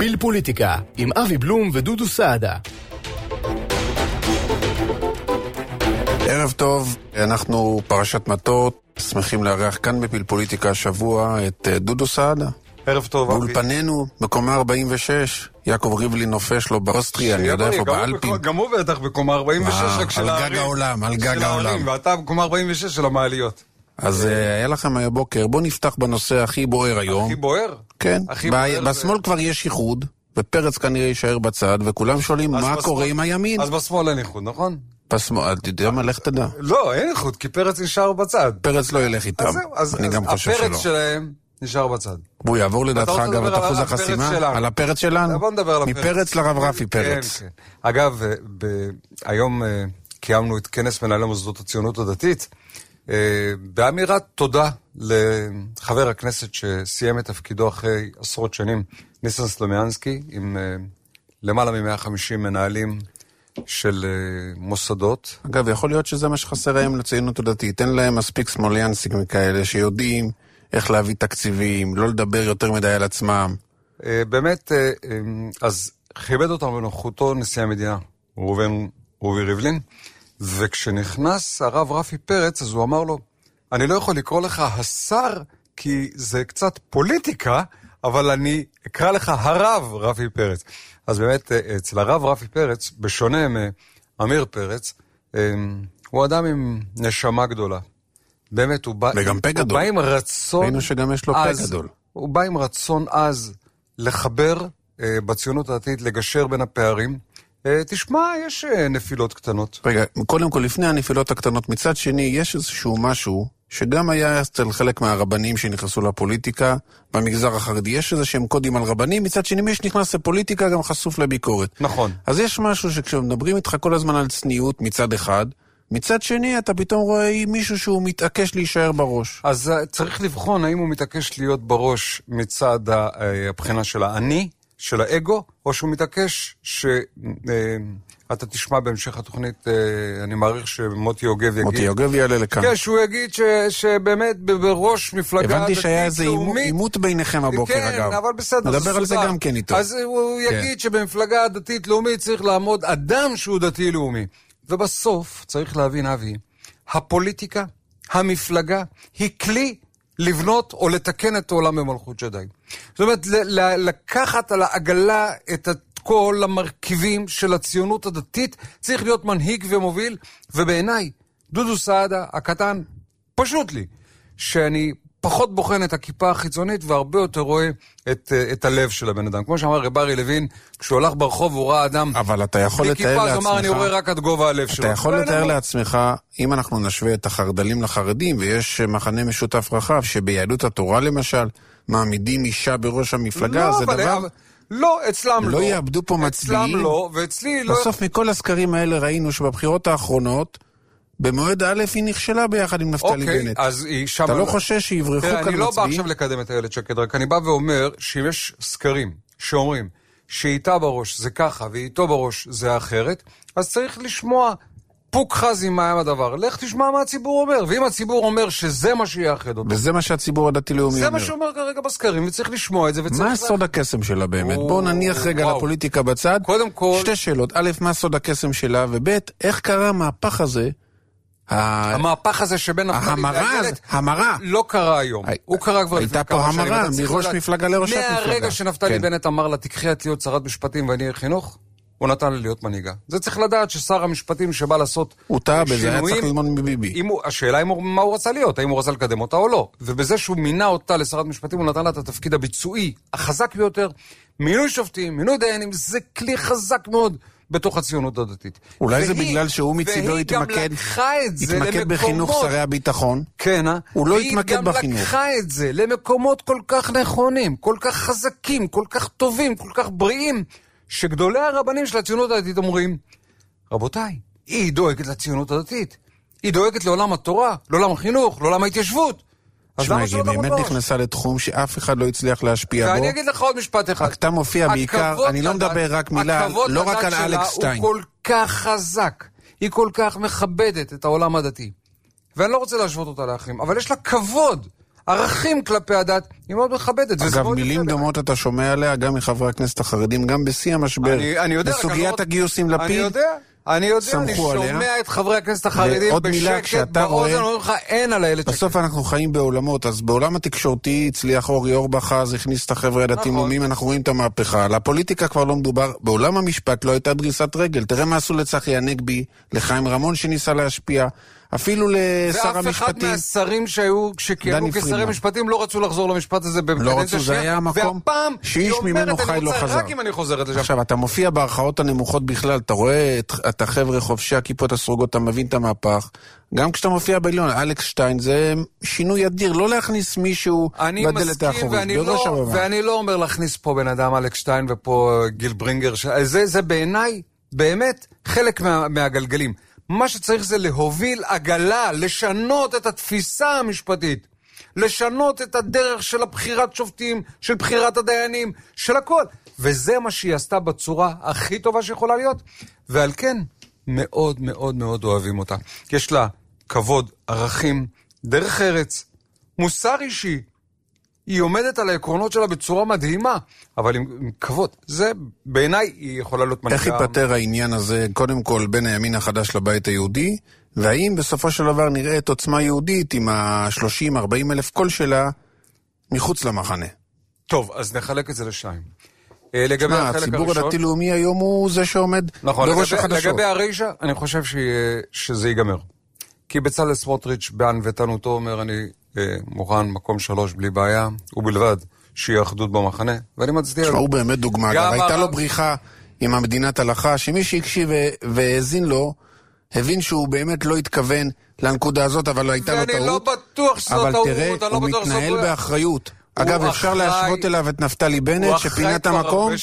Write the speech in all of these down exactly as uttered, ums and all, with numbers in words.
פיל פוליטיקה עם אבי בלום ודודו סעדה. ערב טוב, אנחנו פרשת מטות, שמחים לארח כאן בפיל פוליטיקה השבוע את דודו סעדה. ערב טוב, אבי. באולפנינו, בקומה ארבעים ושש, יעקב ריבלין נופש לו באוסטריה, אני יודע איפה באלפים. גם הוא בטח בקומה ארבעים ושש, רק של הערים. על גג העולם, על גג העולם. ואתה בקומה ארבעים ושש של המעליות. אז היה לכם הבוקר, בוא נפתח בנושא הכי בוער היום. הכי בוער? כן, בשמאל כבר יש איחוד, ופרץ כנראה יישאר בצד, וכולם שואלים מה קורה עם הימין. אז בשמאל אין איחוד, נכון? בשמאל, אתה יודע מה, לך תדע. לא, אין איחוד, כי פרץ נשאר בצד. פרץ לא ילך איתם, אני גם חושב שלא. הפרץ שלהם נשאר בצד. בוא יעבור לדעתך גם את אחוז החסימה, על הפרץ שלנו? בוא נדבר על הפרץ. מפרץ לרב רפי פרץ. אגב, היום קיימנו את כנס מנהלי מוסדות הציונות הדתית, באמירת תודה לחבר הכנסת שסיים את תפקידו אחרי עשרות שנים, ניסן סלומיאנסקי, עם למעלה מ-מאה וחמישים מנהלים של מוסדות. אגב, יכול להיות שזה מה שחסר היום לציונות הדתית. אין להם מספיק סמוליאנסקים כאלה שיודעים איך להביא תקציבים, לא לדבר יותר מדי על עצמם. באמת, אז כיבד אותם בנוכחותו נשיא המדינה, ראובן רובי ריבלין, וכשנכנס הרב רפי פרץ, אז הוא אמר לו, אני לא יכול לקרוא לך השר, כי זה קצת פוליטיקה, אבל אני אקרא לך הרב רפי פרץ. אז באמת, אצל הרב רפי פרץ, בשונה מאמיר פרץ, הוא אדם עם נשמה גדולה. באמת, הוא בא, וגם פה גדול. הוא בא עם רצון... ראינו שגם יש לו פה גדול. הוא בא עם רצון אז לחבר בציונות הדתית, לגשר בין הפערים. תשמע, יש נפילות קטנות. רגע, קודם כל, לפני הנפילות הקטנות, מצד שני, יש איזשהו משהו שגם היה אצל חלק מהרבנים שנכנסו לפוליטיקה, במגזר החרדי יש איזה שהם קודים על רבנים, מצד שני מי שנכנס לפוליטיקה גם חשוף לביקורת. נכון. אז יש משהו שכשמדברים איתך כל הזמן על צניעות מצד אחד, מצד שני אתה פתאום רואה מישהו שהוא מתעקש להישאר בראש. אז צריך לבחון האם הוא מתעקש להיות בראש מצד הבחינה של האני, של האגו, או שהוא מתעקש שאתה תשמע בהמשך התוכנית, אני מעריך שמוטי יוגב יגיד... מוטי יוגב יעלה לכאן. כן, שהוא יגיד שבאמת בראש מפלגה דתית לאומית... הבנתי שהיה איזה עימות ביניכם הבוקר, אגב. כן, אבל בסדר. נדבר על זה גם כן איתו. אז הוא יגיד שבמפלגה דתית לאומית צריך לעמוד אדם שהוא דתי לאומי. ובסוף צריך להבין, אבי, הפוליטיקה, המפלגה, היא כלי לבנות או לתקן את העולם במלכות שדי. זאת אומרת, לקחת על העגלה את כל המרכיבים של הציונות הדתית, צריך להיות מנהיג ומוביל, ובעיניי, דודו סעדה, הקטן, פשוט לי, שאני פחות בוחן את הכיפה החיצונית, והרבה יותר רואה את, את הלב של הבן אדם. כמו שאמר רברי לוין, כשהוא הולך ברחוב, הוא ראה אדם... אבל אתה יכול לתאר לעצמך... אמר, אני רואה רק את גובה הלב שלו. אתה יכול לתאר לעצמך, אם אנחנו נשווה את החרדלים לחרדים, ויש מחנה משותף רחב, שביהדות התורה למשל, מעמידים אישה בראש המפלגה, לא, זה דבר... אבל... לא, אצלם לא. לא יאבדו פה מצביעים. אצלם לא, ואצלי לא... בסוף מכל הסקרים האלה ראינו שבבחירות האחרונות, במועד א' היא נכשלה ביחד עם נפתלי אוקיי, בנט. אז היא שם... אתה לא חושש שיברחו כאן מצביעים? אני לא בא עכשיו לקדם את הילד שקד, רק אני בא ואומר שאם יש סקרים שאומרים שאיתה בראש זה ככה ואיתו בראש זה אחרת, אז צריך לשמוע פוק חזי מה עם הדבר. לך תשמע מה הציבור אומר, ואם הציבור אומר שזה מה שיאחד אותו. וזה מה שהציבור הדתי-לאומי אומר. זה מה שאומר כרגע בסקרים, וצריך לשמוע את זה. מה סוד הקסם שלה באמת? בואו נניח רגע לפוליטיקה בצד. קודם כל... שתי שאלות. א', מה סוד הקסם שלה? וב', איך קרה המהפך הזה? המהפך הזה שבין המרה, המרה. לא קרה היום. הוא קרה כבר לפני כמה שנים. הייתה פה המרה, מראש מפלגה לראשת מפלגה. מהרגע שנפתלי בנט אמר לה, תקחי את להיות שרת משפטים ואני אהיה חינוך, הוא נתן לי להיות מנהיגה. זה צריך לדעת ששר המשפטים שבא לעשות הוא טעה בזה, היה צריך ללמוד מביבי. השאלה היא מה הוא רצה להיות, האם הוא רצה לקדם אותה או לא. ובזה שהוא מינה אותה לשרת משפטים, הוא נתן לה את התפקיד הביצועי החזק ביותר. מינוי שופטים, מינוי דיינים, זה כלי חזק מאוד בתוך הציונות הדתית. אולי זה בגלל שהוא מצידו התמקד התמקד בחינוך שרי הביטחון. כן, אה? הוא לא התמקד בחינוך. והיא גם לקחה את זה למקומות כל כך נכונים, כל כך חזקים, כל כך טובים, כל כך בריאים, שגדולי הרבנים של הציונות הדתית אומרים, רבותיי, היא דואגת לציונות הדתית. היא דואגת לעולם התורה, לעולם החינוך, לעולם ההתיישבות. שמע, היא באמת נכנסה לתחום שאף אחד לא הצליח להשפיע בו. ואני אגיד לך עוד משפט אחד. אתה מופיע בעיקר, אני לא מדבר רק מילה, לא רק על אלכס שטיין. הוא כל כך חזק, היא כל כך מכבדת את העולם הדתי. ואני לא רוצה להשוות אותה לאחרים, אבל יש לה כבוד. ערכים כלפי הדת, היא מאוד מכבדת. אגב, מילים דומות אתה שומע עליה, גם מחברי הכנסת החרדים, גם בשיא המשבר. אני, אני יודע, בסוגיית הגיוסים לפיד, אני יודע, אני יודע, אני שומע עליה. את חברי הכנסת החרדים בשקט, באוזן, אומרים לך, אין על הילד שקט. בסוף אנחנו חיים בעולמות, אז בעולם התקשורתי הצליח אורי אורבך, אז הכניס את החבר'ה הדתיים לאומיים, אנחנו רואים את המהפכה. לפוליטיקה כבר לא מדובר, בעולם המשפט לא הייתה דריסת רגל. תראה מה עשו לצחי הנגבי, לחיים רמון שניסה להשפיע, אפילו לשר המשפטים. ואף אחד מהשרים שהיו, כשכיהנו כשרי משפטים, לא רצו לחזור למשפט הזה לא רצו, זה היה המקום שאיש ממנו חי לא חזר. רק אם אני חוזרת לשם. עכשיו, אתה מופיע בערכאות הנמוכות בכלל, אתה רואה את החבר'ה חובשי הכיפות הסרוגות, אתה מבין את המהפך. גם כשאתה מופיע בעליון, אלכס שטיין, זה שינוי אדיר, לא להכניס מישהו בדלת האחורית. אני מסכים, ואני לא אומר להכניס פה בן אדם אלכס שטיין ופה גיל ברינגר. זה בעיניי, באמת, חלק מהגלגלים. מה שצריך זה להוביל עגלה, לשנות את התפיסה המשפטית, לשנות את הדרך של הבחירת שופטים, של בחירת הדיינים, של הכל. וזה מה שהיא עשתה בצורה הכי טובה שיכולה להיות, ועל כן מאוד מאוד מאוד אוהבים אותה. יש לה כבוד, ערכים, דרך ארץ, מוסר אישי, היא עומדת על העקרונות שלה בצורה מדהימה, אבל עם, עם כבוד. זה בעיניי היא יכולה להיות מנהיגה. איך ייפטר העניין הזה, קודם כל, בין הימין החדש לבית היהודי, והאם בסופו של דבר נראה את עוצמה יהודית עם ה-שלושים ארבעים אלף קול שלה מחוץ למחנה? טוב, אז נחלק את זה לשניים. לגבי מה, החלק הציבור הראשון... הדתי-לאומי היום הוא זה שעומד נכון, בראש לגבי, החדשות. לגבי הרישה, אני חושב ש... שזה ייגמר. כי בצלאל סמוטריץ' בענוותנותו אומר, אני אה, מוכן מקום שלוש בלי בעיה, ובלבד שיהיה אחדות במחנה, ואני מצדיע לו. הוא באמת דוגמה, אגב, הייתה לו בריחה עם המדינת הלכה, שמי שהקשיב והאזין לו, הבין שהוא באמת לא התכוון לנקודה הזאת, אבל לא הייתה לו טעות. ואני לא בטוח שזו טעות, אבל תראה, הוא מתנהל באחריות. אגב, אפשר להשוות אליו את נפתלי בנט, שפינה את המקום.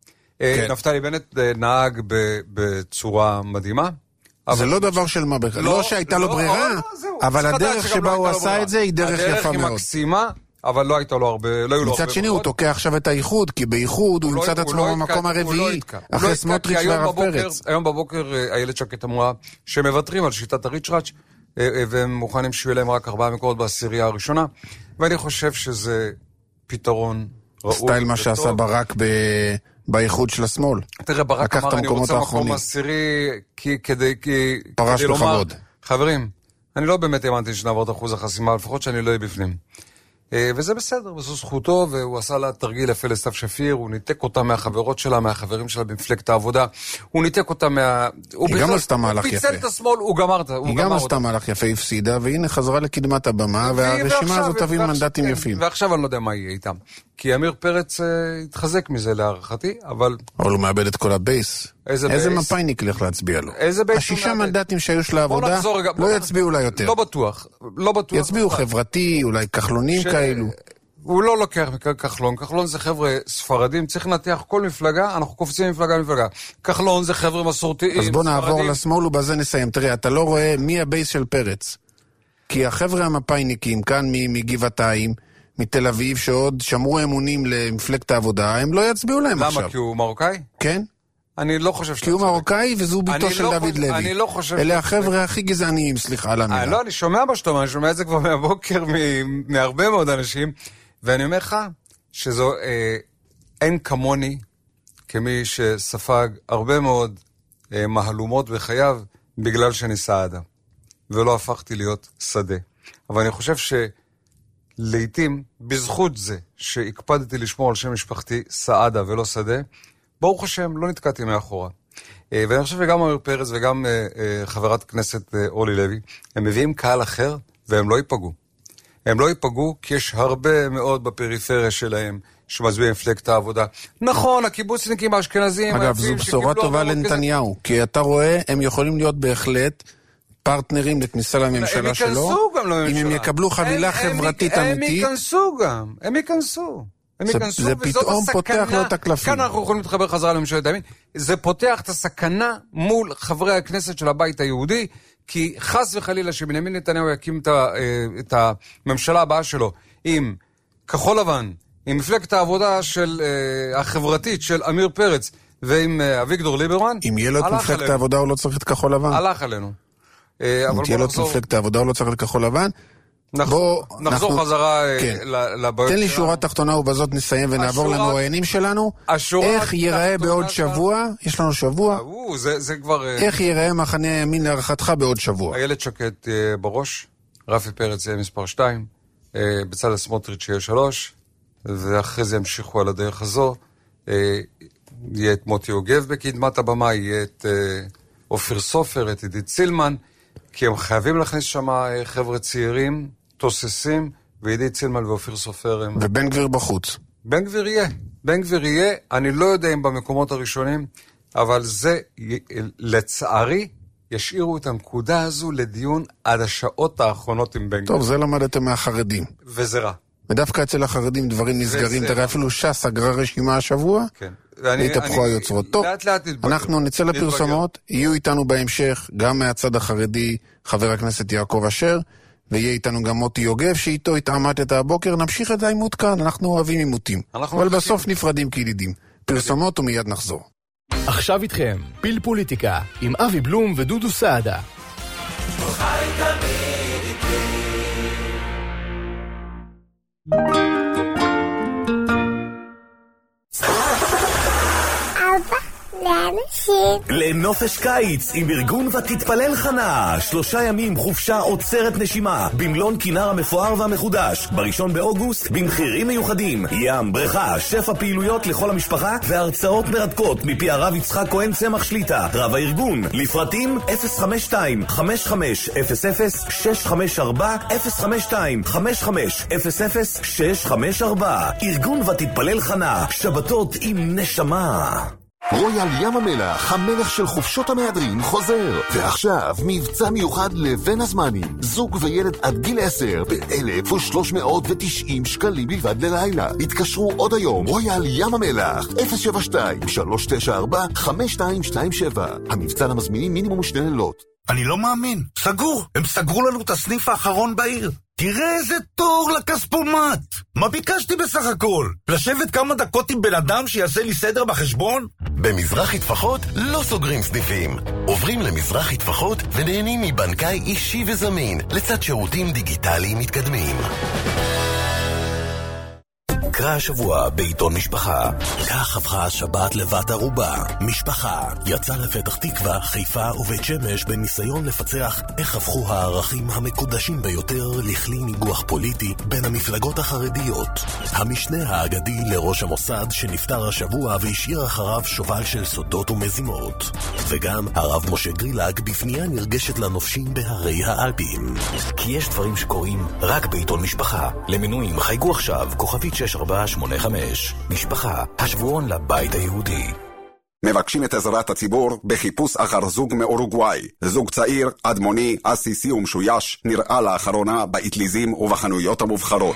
נפתלי בנט נהג בצורה מדהימה. זה לא דבר של מה בכלל. לא שהייתה לו ברירה, אבל הדרך שבה הוא עשה את זה היא דרך יפה מאוד. הדרך היא מקסימה, אבל לא הייתה לו הרבה... מצד שני, הוא תוקע עכשיו את האיחוד, כי באיחוד הוא ימצא את עצמו במקום הרביעי, אחרי סמוטריץ' והרב פרץ. היום בבוקר איילת שקד אמרה שמוותרים על שיטת הריצ'ראץ' והם מוכנים שיהיו להם רק ארבעה מקומות בעשירייה הראשונה, ואני חושב שזה פתרון ראוי. סטייל מה שעשה ברק באיחוד של השמאל. תראה, ברק אמר, אני רוצה מקום עשירי כדי לומר, חברים, אני לא באמת האמנתי שנעבור את אחוז החסימה, לפחות שאני לא אהיה בפנים. וזה בסדר, וזו זכותו, והוא עשה לה תרגיל יפה לסתיו שפיר, הוא ניתק אותה מהחברות שלה, מהחברים שלה במפלגת העבודה, הוא ניתק אותה מה... היא גם עשתה מהלך יפה. הוא פיצל את השמאל, הוא גמר אותה. היא גם עשתה מהלך יפה, הפסידה, והנה חזרה לקדמת הבמה, והרשימה הזאת תביא מנדטים יפים. ועכשיו אני לא יודע מה יהיה איתם. כי אמיר פרץ התחזק מזה להערכתי, אבל... אבל הוא מאבד את כל הבייס. איזה מפייניק לך להצביע לו? השישה מנדטים שהיו של העבודה לא יצביעו לה יותר. לא בטוח, לא בטוח. יצביעו חברתי, אולי כחלונים כאלו. הוא לא לוקח כחלון, כחלון זה חבר'ה ספרדים, צריך לנתח כל מפלגה, אנחנו קופצים מפלגה מפלגה. כחלון זה חבר'ה מסורתיים. אז בוא נעבור לשמאל ובזה נסיים. תראה, אתה לא רואה מי הבייס של פרץ. כי החבר'ה המפייניקים כאן מגבעתיים, מתל אביב, שעוד שמרו אמונים למפלגת העבודה, הם לא יצביעו להם עכשיו. למה? כי הוא מרוקאי? כן. אני לא חושב... כי הוא מרוקאי וזו ביתו של דוד לוי. אני לא חושב... אלה החבר'ה הכי גזעניים, סליחה על המילה. לא, אני שומע בשתומה, אני שומע את זה כבר מהבוקר מהרבה מאוד אנשים, ואני אומר לך שזו אין כמוני, כמי שספג הרבה מאוד מהלומות בחייו, בגלל שאני סעדה, ולא הפכתי להיות שדה. אבל אני חושב ש... לעתים, בזכות זה שהקפדתי לשמור על שם משפחתי סעדה ולא שדה, ברוך השם, לא נתקעתי מאחורה. ואני חושב שגם אמיר פרץ וגם חברת כנסת אורלי לוי, הם מביאים קהל אחר והם לא ייפגעו. הם לא ייפגעו כי יש הרבה מאוד בפריפריה שלהם שמצביעים מפלגת העבודה. נכון, הקיבוצניקים האשכנזים... אגב, זו בשורה טובה לנתניהו, כי אתה רואה, הם יכולים להיות בהחלט... פרטנרים לכניסה לממשלה שלו, אם הם יקבלו חבילה חברתית אמיתית. הם ייכנסו גם, הם ייכנסו. זה פתאום פותח לו את הקלפים. כאן אנחנו יכולים להתחבר חזרה לממשלת הימין. זה פותח את הסכנה מול חברי הכנסת של הבית היהודי, כי חס וחלילה שבנימין נתניהו יקים את הממשלה הבאה שלו עם כחול לבן, עם מפלגת העבודה החברתית של אמיר פרץ, ועם אביגדור ליברמן. אם יהיה לו את מפלגת העבודה הוא לא צריך את כחול לבן. הלך עלינו. אם תהיה לו את מפלגת העבודה, הוא לא צריך לכחול לבן. נחזור, נחזור אנחנו, חזרה כן. לבעיות תן לי שורה תחתונה ובזאת נסיים ונעבור השורה, למרואיינים שלנו. איך ייראה בעוד שבוע? יש לנו שבוע. או, זה, זה כבר... איך ייראה מחנה הימין להערכתך בעוד שבוע? איילת שקד בראש, רפי פרץ יהיה מספר שתיים, בצלאל סמוטריץ' יהיה שלוש, ואחרי זה ימשיכו על הדרך הזו. יהיה את מוטי יוגב בקדמת הבמה, יהיה את אופיר סופר, את עידית סילמן, כי הם חייבים להכניס שם חבר'ה צעירים, תוססים, ועידית סילמן ואופיר סופר הם... ובן גביר בחוץ. בן גביר יהיה. בן גביר יהיה, אני לא יודע אם במקומות הראשונים, אבל זה, לצערי, ישאירו את הנקודה הזו לדיון עד השעות האחרונות עם בן גביר. טוב, זה למדתם מהחרדים. וזה רע. ודווקא אצל החרדים דברים נסגרים, תראה אפילו ש"ס סגרה רשימה השבוע, כן. והתהפכו היוצרות. טוב, אנחנו נצא לפרסומות, יהיו איתנו בהמשך, גם מהצד החרדי, חבר הכנסת יעקב אשר, ויהיה איתנו גם מוטי יוגב, שאיתו התעמת הבוקר, נמשיך את העימות כאן, אנחנו אוהבים עימותים, אבל בסוף נפרדים כילידים. פרסומות ומיד נחזור. עכשיו איתכם, פיל פוליטיקה, עם אבי בלום ודודו סעדה. לנופש קיץ עם ארגון ותתפלל חנה, שלושה ימים חופשה עוצרת נשימה במלון כינר המפואר והמחודש, בראשון באוגוסט במחירים מיוחדים, ים, בריכה, שפע פעילויות לכל המשפחה והרצאות מרתקות מפי הרב יצחק כהן צמח שליטה, רב הארגון. לפרטים אפס חמש שתיים חמש חמש אפס אפס שש חמש ארבע אפס חמש שתיים חמש חמש אפס אפס שש חמש ארבע. ארגון ותתפלל חנה, שבתות עם נשמה. רויאל ים המלח, המלך של חופשות המהדרין, חוזר. ועכשיו, מבצע מיוחד לבין הזמנים. זוג וילד עד גיל עשר, ב-אלף ושלוש מאות ותשעים שקלים בלבד ללילה. התקשרו עוד היום, רויאל ים המלח, אפס שבע שתיים שלוש תשע ארבע חמש שתיים שתיים שבע. המבצע למזמינים מינימום שני לילות. אני לא מאמין, סגור. הם סגרו לנו את הסניף האחרון בעיר. תראה איזה תור לכספומט. מה ביקשתי בסך הכל? לשבת כמה דקות עם בן אדם שיעשה לי סדר בחשבון? במזרחי טפחות לא סוגרים סניפים. עוברים למזרחי טפחות ונהנים מבנקאי אישי וזמין, לצד שירותים דיגיטליים מתקדמים. קרא השבוע בעיתון משפחה. כך הפכה השבת לבת ערובה. משפחה יצא לפתח תקווה, חיפה ובית שמש בניסיון לפצח איך הפכו הערכים המקודשים ביותר לכלי ניגוח פוליטי בין המפלגות החרדיות. המשנה האגדי לראש המוסד שנפטר השבוע והשאיר אחריו שובל של סודות ומזימות. וגם הרב משה גרילג בפנייה נרגשת לנופשים בהרי האלפים. כי יש דברים שקורים רק בעיתון משפחה. למינויים חייגו עכשיו כוכבית שש ארבע שמונה חמש. משפחה, השבועון לבית היהודי. מבקשים את עזרת הציבור בחיפוש אחר זוג מאורוגוואי. זוג צעיר, אדמוני, אסיסי ומשויש, נראה לאחרונה באטליזים ובחנויות המובחרות.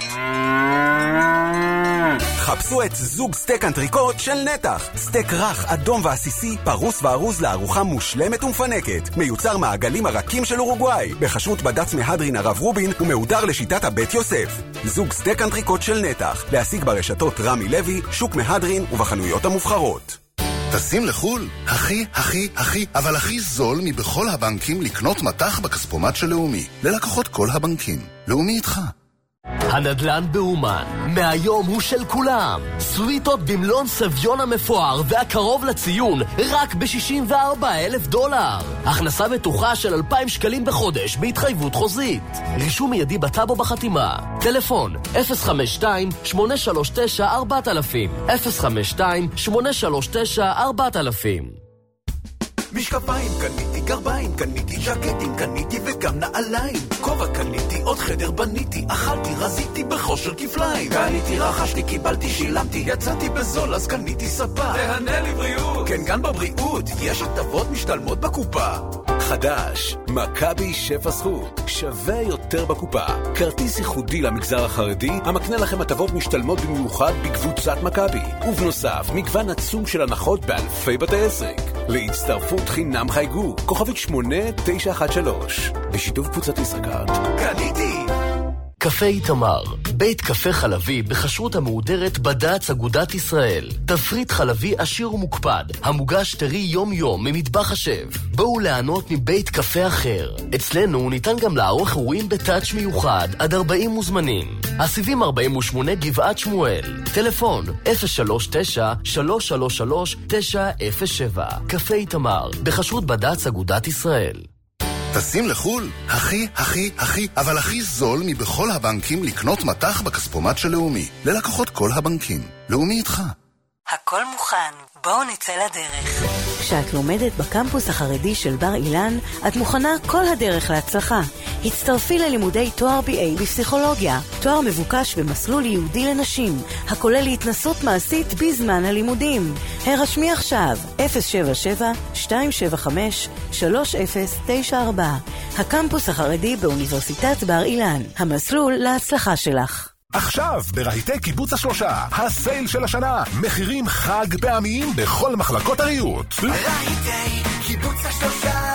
חפשו את זוג סטייק אנטריקוט של נתח. סטייק רך, אדום ועסיסי, פרוס וארוז לארוחה מושלמת ומפנקת. מיוצר מעגלים הרכים של אורוגוואי, בחשבות בד"ץ מהדרין הרב רובין ומהודר לשיטת הבית יוסף. זוג סטייק אנטריקוט של נתח, להשיג ברשתות רמי לוי, שוק מהדרין ובחנויות המובחרות. טסים לחול? הכי, הכי, הכי, אבל הכי זול מבכל הבנקים לקנות מטח בכספומט של לאומי. ללקוחות כל הבנקים. לאומי איתך. הנדל"ן באומן, מהיום הוא של כולם. סוויטות במלון סביון המפואר והקרוב לציון, רק ב-שישים וארבעה אלף דולר. הכנסה בטוחה של אלפיים שקלים בחודש בהתחייבות חוזית. רישום מיידי בטאבו בחתימה. טלפון אפס חמש שתיים שמונה שלוש תשע ארבע אלפים אפס חמש שתיים שמונה שלוש תשע ארבע אלפים. משקפיים קניתי, גרביים קניתי, ז'קטים קניתי וגם נעליים. כובע קניתי, עוד חדר בניתי, אכלתי, רזיתי בחושר כפליים. קניתי, רכשתי, קיבלתי, שילמתי, יצאתי בזול אז קניתי ספה. תהנה לי בריאות. כן, גם בבריאות יש הטבות משתלמות בקופה. חדש, מכבי שפע זכות, שווה יותר בקופה. כרטיס ייחודי למגזר החרדי המקנה לכם הטבות משתלמות במיוחד בקבוצת מכבי. ובנוסף, מגוון עצום של הנחות באלפי בתי עסק. להצטרפות חינם חייגו, כוכבית שמונה תשע אחת שלוש, בשיתוף קבוצת ישראכרט. קניתי! קפה איתמר, בית קפה חלבי בחשרות המהודרת בד"ץ אגודת ישראל. תפריט חלבי עשיר ומוקפד, המוגש טרי יום יום ממטבח השף. בואו לענות מבית קפה אחר. אצלנו ניתן גם לערוך אירועים בטאץ' מיוחד עד ארבעים מוזמנים. הסיבים ארבעים ושמונה גבעת שמואל. טלפון אפס שלוש תשע שלוש שלוש שלוש תשע אפס שבע. קפה איתמר בחשרות בד"ץ אגודת ישראל. טסים לחול? הכי, הכי, הכי, אבל הכי זול מבכל הבנקים לקנות מתח בכספומט של לאומי. ללקוחות כל הבנקים. לאומי איתך. הכל מוכן, בואו נצא לדרך. כשאת לומדת בקמפוס החרדי של בר אילן, את מוכנה כל הדרך להצלחה. הצטרפי ללימודי תואר בי איי בפסיכולוגיה, תואר מבוקש במסלול ייעודי לנשים, הכולל התנסות מעשית בזמן הלימודים. הרשמי עכשיו, אפס שבע שבע שתיים שבע חמש שלוש אפס תשע ארבע. הקמפוס החרדי באוניברסיטת בר אילן, המסלול להצלחה שלך. עכשיו, ברהיטי קיבוץ השלושה, הסייל של השנה, מחירים חג פעמיים בכל מחלקות הריהוט. רהיטי קיבוץ השלושה.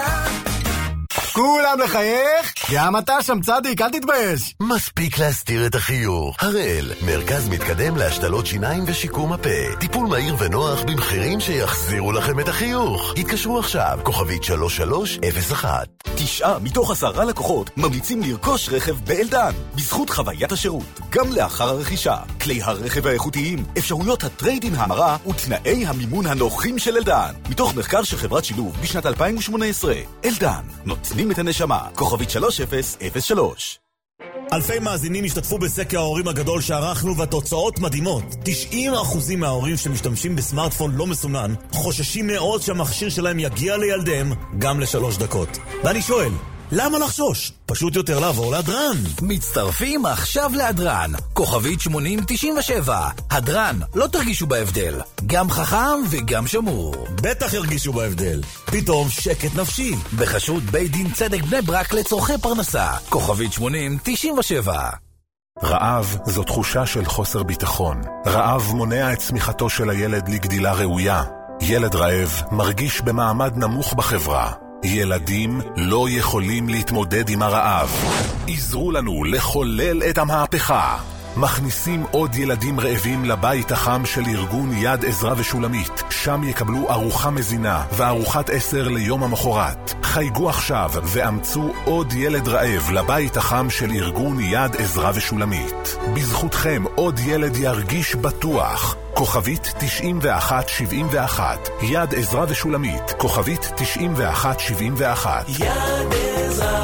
כולם לחייך? גם אתה שם צדיק, אל תתבייש. מספיק להסתיר את החיוך. הראל, מרכז מתקדם להשתלות שיניים ושיקום הפה. טיפול מהיר ונוח במחירים שיחזירו לכם את החיוך. התקשרו עכשיו, כוכבית שלוש שלוש אפס אחת. תשעה מתוך עשרה לקוחות ממליצים לרכוש רכב באלדן, בזכות חוויית השירות, גם לאחר הרכישה. כלי הרכב האיכותיים, אפשרויות הטרייד-אין המרה ותנאי המימון הנוחים של אלדן. מתוך מחקר של חברת שילוב בשנת אלפיים ושמונה עשרה. אלדן, נותנים את הנשמה. כוכבית שלוש אפס אפס שלוש. אלפי מאזינים השתתפו בסקר ההורים הגדול שערכנו, והתוצאות מדהימות. תשעים אחוזים מההורים שמשתמשים בסמארטפון לא מסונן חוששים מאוד שהמכשיר שלהם יגיע לילדיהם גם לשלוש דקות. ואני שואל, למה לחשוש? פשוט יותר לעבור להדרן. מצטרפים עכשיו להדרן. כוכבית שמונים תשעים ושבע. הדרן, לא תרגישו בהבדל. גם חכם וגם שמור. בטח ירגישו בהבדל. פתאום שקט נפשי. בחשרות בית דין צדק בני ברק לצורכי פרנסה. כוכבית שמונים תשעים ושבע. רעב זו תחושה של חוסר ביטחון. רעב מונע את צמיחתו של הילד לגדילה ראויה. ילד רעב מרגיש במעמד נמוך בחברה. ילדים לא יכולים להתמודד עם הרעב. עזרו לנו לחולל את המהפכה. מכניסים עוד ילדים רעבים לבית החם של ארגון יד עזרא ושולמית. שם יקבלו ארוחה מזינה וארוחת עשר ליום המחרת. חייגו עכשיו ואמצו עוד ילד רעב לבית החם של ארגון יד עזרא ושולמית. בזכותכם עוד ילד ירגיש בטוח. כוכבית תשעים ואחת שבעים ואחת. יד עזרא ושולמית. כוכבית תשעים ואחת שבעים ואחת. יד עזרא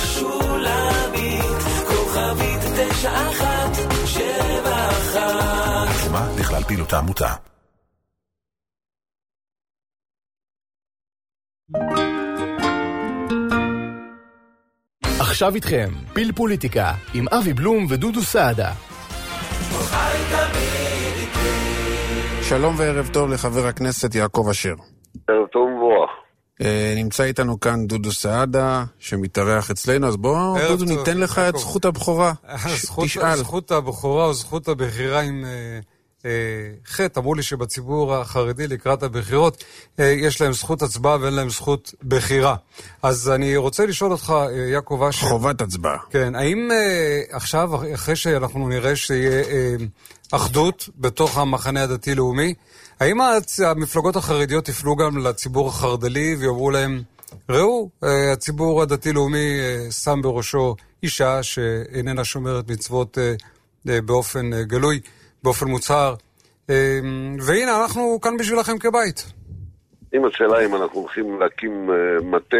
ושולמית. כוכבית תשע אחת שבע אחת. מה לכלל פעילות העמותה? עכשיו איתכם, פיל פוליטיקה, עם אבי בלום ודודו סעדה. שלום וערב טוב לחבר הכנסת יעקב אשר. ערב טוב ומבורך. נמצא איתנו כאן דודו סעדה, שמתארח אצלנו, אז בואו דודו ניתן לך את זכות הבכורה. תשאל. זכות הבכורה או זכות הבחירה עם חטא. אמרו לי שבציבור החרדי לקראת הבחירות יש להם זכות הצבעה ואין להם זכות בחירה. אז אני רוצה לשאול אותך, יעקב אשר. חובת הצבעה. כן, האם עכשיו, אחרי שאנחנו נראה שיהיה אחדות בתוך המחנה הדתי-לאומי, האם המפלגות החרדיות יפנו גם לציבור החרדלי ויאמרו להם, ראו, הציבור הדתי-לאומי שם בראשו אישה שאיננה שומרת מצוות באופן גלוי, באופן מוצהר, והנה אנחנו כאן בשבילכם כבית. אם השאלה אם אנחנו הולכים להקים מטה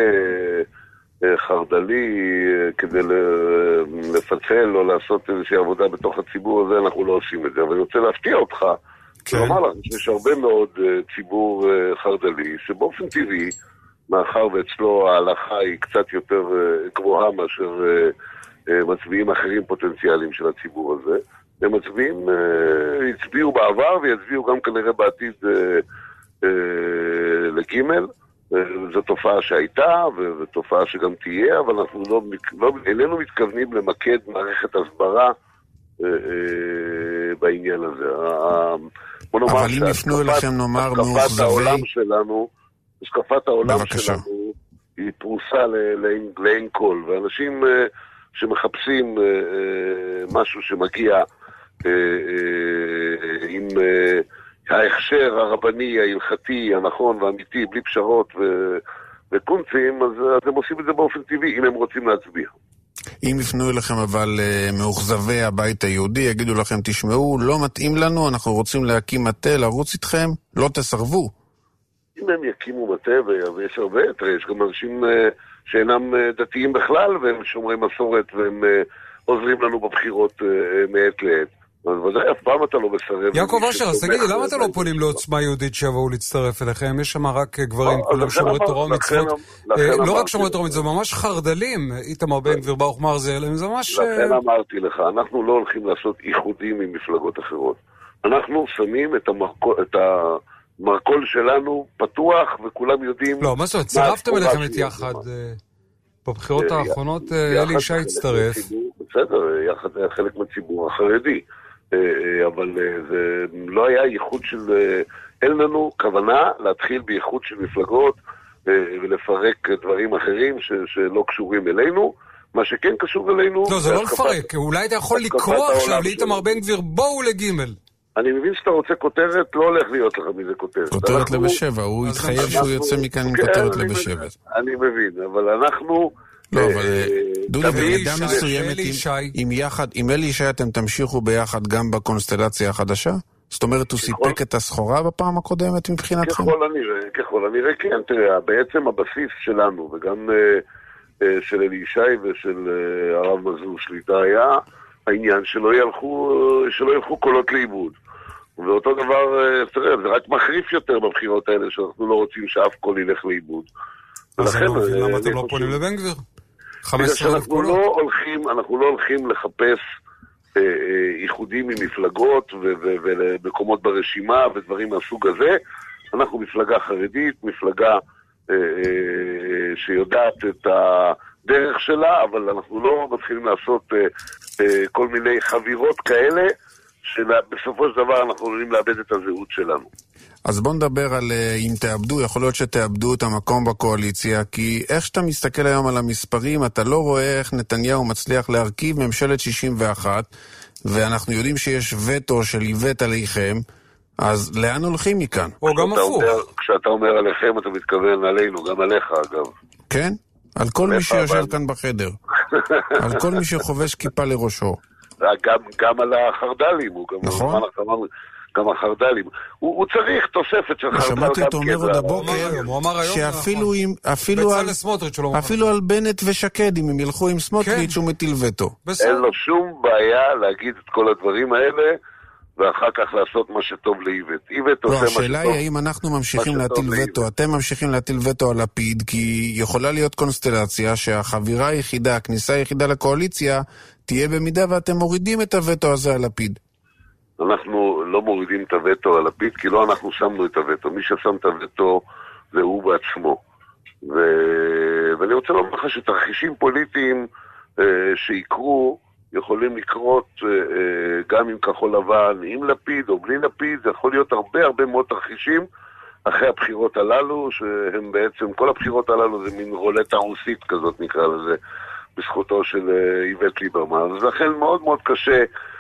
חרדלי כדי לפצל או לעשות איזושהי עבודה בתוך הציבור הזה, אנחנו לא עושים את זה. אבל אני רוצה להפתיע אותך, ולומר לך שיש הרבה מאוד ציבור חרדלי שבאופן טבעי, מאחר ואצלו ההלכה היא קצת יותר גבוהה מאשר מצביעים אחרים פוטנציאליים של הציבור הזה, הם מצביעים, הצביעו בעבר ויצביעו גם כנראה בעתיד לגימל. זו תופעה שהייתה ותופעה שגם תהיה, אבל אנחנו לא, לא, איננו מתכוונים למקד מערכת הסברה בעניין הזה. אבל אם יפנו אליכם נאמר מאוכזבי... העולם שלנו, השקפת העולם שלנו היא פרוסה לאין כל, ואנשים שמחפשים אה, אה, משהו שמגיע אה, אה, עם אה, ההכשר הרבני, ההלכתי, הנכון והאמיתי, בלי פשרות ו, וקונצים, אז, אז הם עושים את זה באופן טבעי, אם הם רוצים להצביע. אם יפנו אליכם אבל מאוכזבי הבית היהודי, יגידו לכם, תשמעו, לא מתאים לנו, אנחנו רוצים להקים מטה, לרוץ איתכם, לא תסרבו. אם הם יקימו מטה, ויש הרבה, יש גם אנשים שאינם דתיים בכלל, והם שומרי מסורת, והם עוזרים לנו בבחירות מעת לעת. אז ודאי, אף פעם אתה לא מסרב. יעקב אשר, אז תגידי, למה אתה לא פונים לעוצמה יהודית שיבואו להצטרף אליכם? יש שם רק גברים, כולם שומרי תורה ומצוות. לא רק שומרי תורה ומצוות, ממש חרדלים. איתמר בן גביר, ברוך מרזל, זה ממש... לכן אמרתי לך, אנחנו לא הולכים לעשות איחודים עם מפלגות אחרות. אנחנו שמים את המרקול שלנו פתוח, וכולם יודעים... לא, מה זאת, צירפתם אליכם את יחד... בבחירות האחרונות אלי ישי הצטרף. בסדר, יחד היה חלק מהציבור החרדי. אבל זה לא היה ייחוד של... אין לנו כוונה להתחיל בייחוד של מפלגות ולפרק דברים אחרים ש, שלא קשורים אלינו. מה שכן קשור אלינו... לא, זה לא לפרק. אולי אתה יכול לקרוא עכשיו לאיתמר בן גביר, בואו לגימל. אני מבין שאתה רוצה כותרת, לא הולך להיות לך מזה כותרת. כותרת לבשבע, הוא התחייב שהוא יוצא מכאן עם כותרת לבשבע. אני מבין, אבל אנחנו... לא, אבל דודי, במידה מסוימת, אם יחד, עם אלי ישי אתם תמשיכו ביחד גם בקונסטלציה החדשה? זאת אומרת, הוא סיפק את הסחורה בפעם הקודמת מבחינתכם? ככל הנראה, ככל הנראה, כן, תראה, בעצם הבסיס שלנו, וגם של אלי ישי ושל הרב מזוז שליטה היה, העניין שלא ילכו, שלא ילכו קולות לאיבוד. ואותו דבר, תראה, זה רק מחריף יותר בבחירות האלה, שאנחנו לא רוצים שאף קול ילך לאיבוד. אז אני לא מבין למה אתם לא פונים לבן גביר? אנחנו לא הולכים, אנחנו לא הולכים לחפש איחודים עם מפלגות ומקומות ברשימה ודברים מהסוג הזה. אנחנו מפלגה חרדית, מפלגה שיודעת את הדרך שלה, אבל אנחנו לא מתחילים לעשות כל מיני חבירות כאלה, שבסופו של דבר אנחנו יכולים לאבד את הזהות שלנו. אז בוא נדבר על אם תאבדו, יכול להיות שתאבדו את המקום בקואליציה, כי איך שאתה מסתכל היום על המספרים, אתה לא רואה איך נתניהו מצליח להרכיב ממשלת שישים ואחת, ואנחנו יודעים שיש וטו של איווט עליכם, אז לאן הולכים מכאן? או גם הפוך. כשאתה אומר עליכם, אתה מתכוון עלינו, גם עליך אגב. כן? על כל מי שיושב כאן בחדר. על כל מי שחובש כיפה לראשו. גם, גם על החרדלים, הוא גם נכון. גם החרדלים. הוא, הוא צריך תוספת של חרדל. שמעתי אותו אומר עוד הבוקר, שאפילו אם, אפילו על, אפילו על בנט ושקד, אם הם ילכו עם סמוטריץ' הוא מטיל וטו. אין לו שום בעיה להגיד את כל הדברים האלה, ואחר כך לעשות מה שטוב לאיווט. איווט עושה מה שטוב. השאלה היא האם אנחנו ממשיכים להטיל וטו, אתם ממשיכים להטיל וטו על לפיד, כי יכולה להיות קונסטלציה שהחבירה היחידה, הכניסה היחידה לקואליציה, תהיה במידה ואתם מורידים את הווטו הזה על לפיד. אנחנו לא מורידים את הווטו על לפיד, כי לא אנחנו שמנו את הווטו. מי ששם את הווטו זה הוא בעצמו. ו... ואני רוצה לומר לך שתרחישים פוליטיים אה, שיקרו, יכולים לקרות אה, גם עם כחול לבן, עם לפיד או בלי לפיד, זה יכול להיות הרבה הרבה מאוד תרחישים אחרי הבחירות הללו, שהם בעצם, כל הבחירות הללו זה מין רולטה רוסית כזאת נקרא לזה, בזכותו של איווט ליברמן. אז לכן מאוד מאוד קשה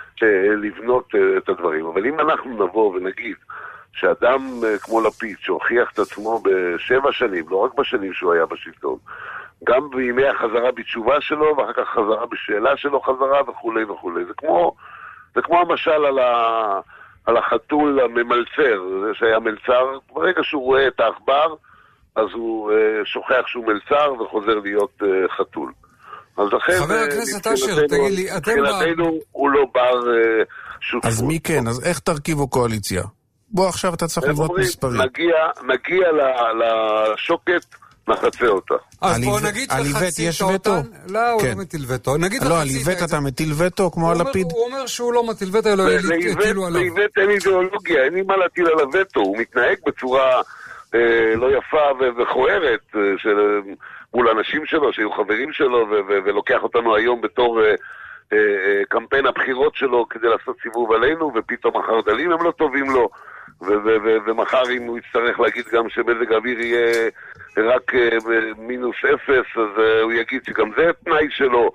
לבנות את הדברים. אבל אם אנחנו נבוא ונגיד שאדם כמו לפיד, שהוכיח את עצמו בשבע שנים, לא רק בשנים שהוא היה בשלטון, גם בימי החזרה בתשובה שלו, ואחר כך חזרה בשאלה שלו חזרה וכו' וכו'. זה כמו, זה כמו המשל על, ה, על החתול הממלצר, זה שהיה מלצר, ברגע שהוא רואה את האחבר, אז הוא שוכח שהוא מלצר וחוזר להיות חתול. חבר הכנסת אשר, תגיד לי, אתם... מבחינתנו הוא לא בר שותפות. אז מי כן? אז איך תרכיבו קואליציה? בוא עכשיו אתה צריך לבנות מספרים. נגיע לשוקת, נחצה אותה. אז בוא נגיד שחצית אותן. לא, הוא לא מטיל וטו. לא, על איווט אתה מטיל וטו כמו על לפיד? הוא אומר שהוא לא מטיל וטו, אלא כאילו עליו. לאיווט אין אידיאולוגיה, אין לי מה להטיל על הווטו. הוא מתנהג בצורה לא יפה וכוארת של... מול אנשים שלו, שהיו חברים שלו, ו- ו- ולוקח אותנו היום בתור uh, uh, uh, קמפיין הבחירות שלו כדי לעשות סיבוב עלינו, ופתאום החרדלים הם לא טובים לו, ו- ו- ו- ומחר אם הוא יצטרך להגיד גם שמזג האוויר יהיה רק uh, מינוס אפס, אז uh, הוא יגיד שגם זה תנאי שלו,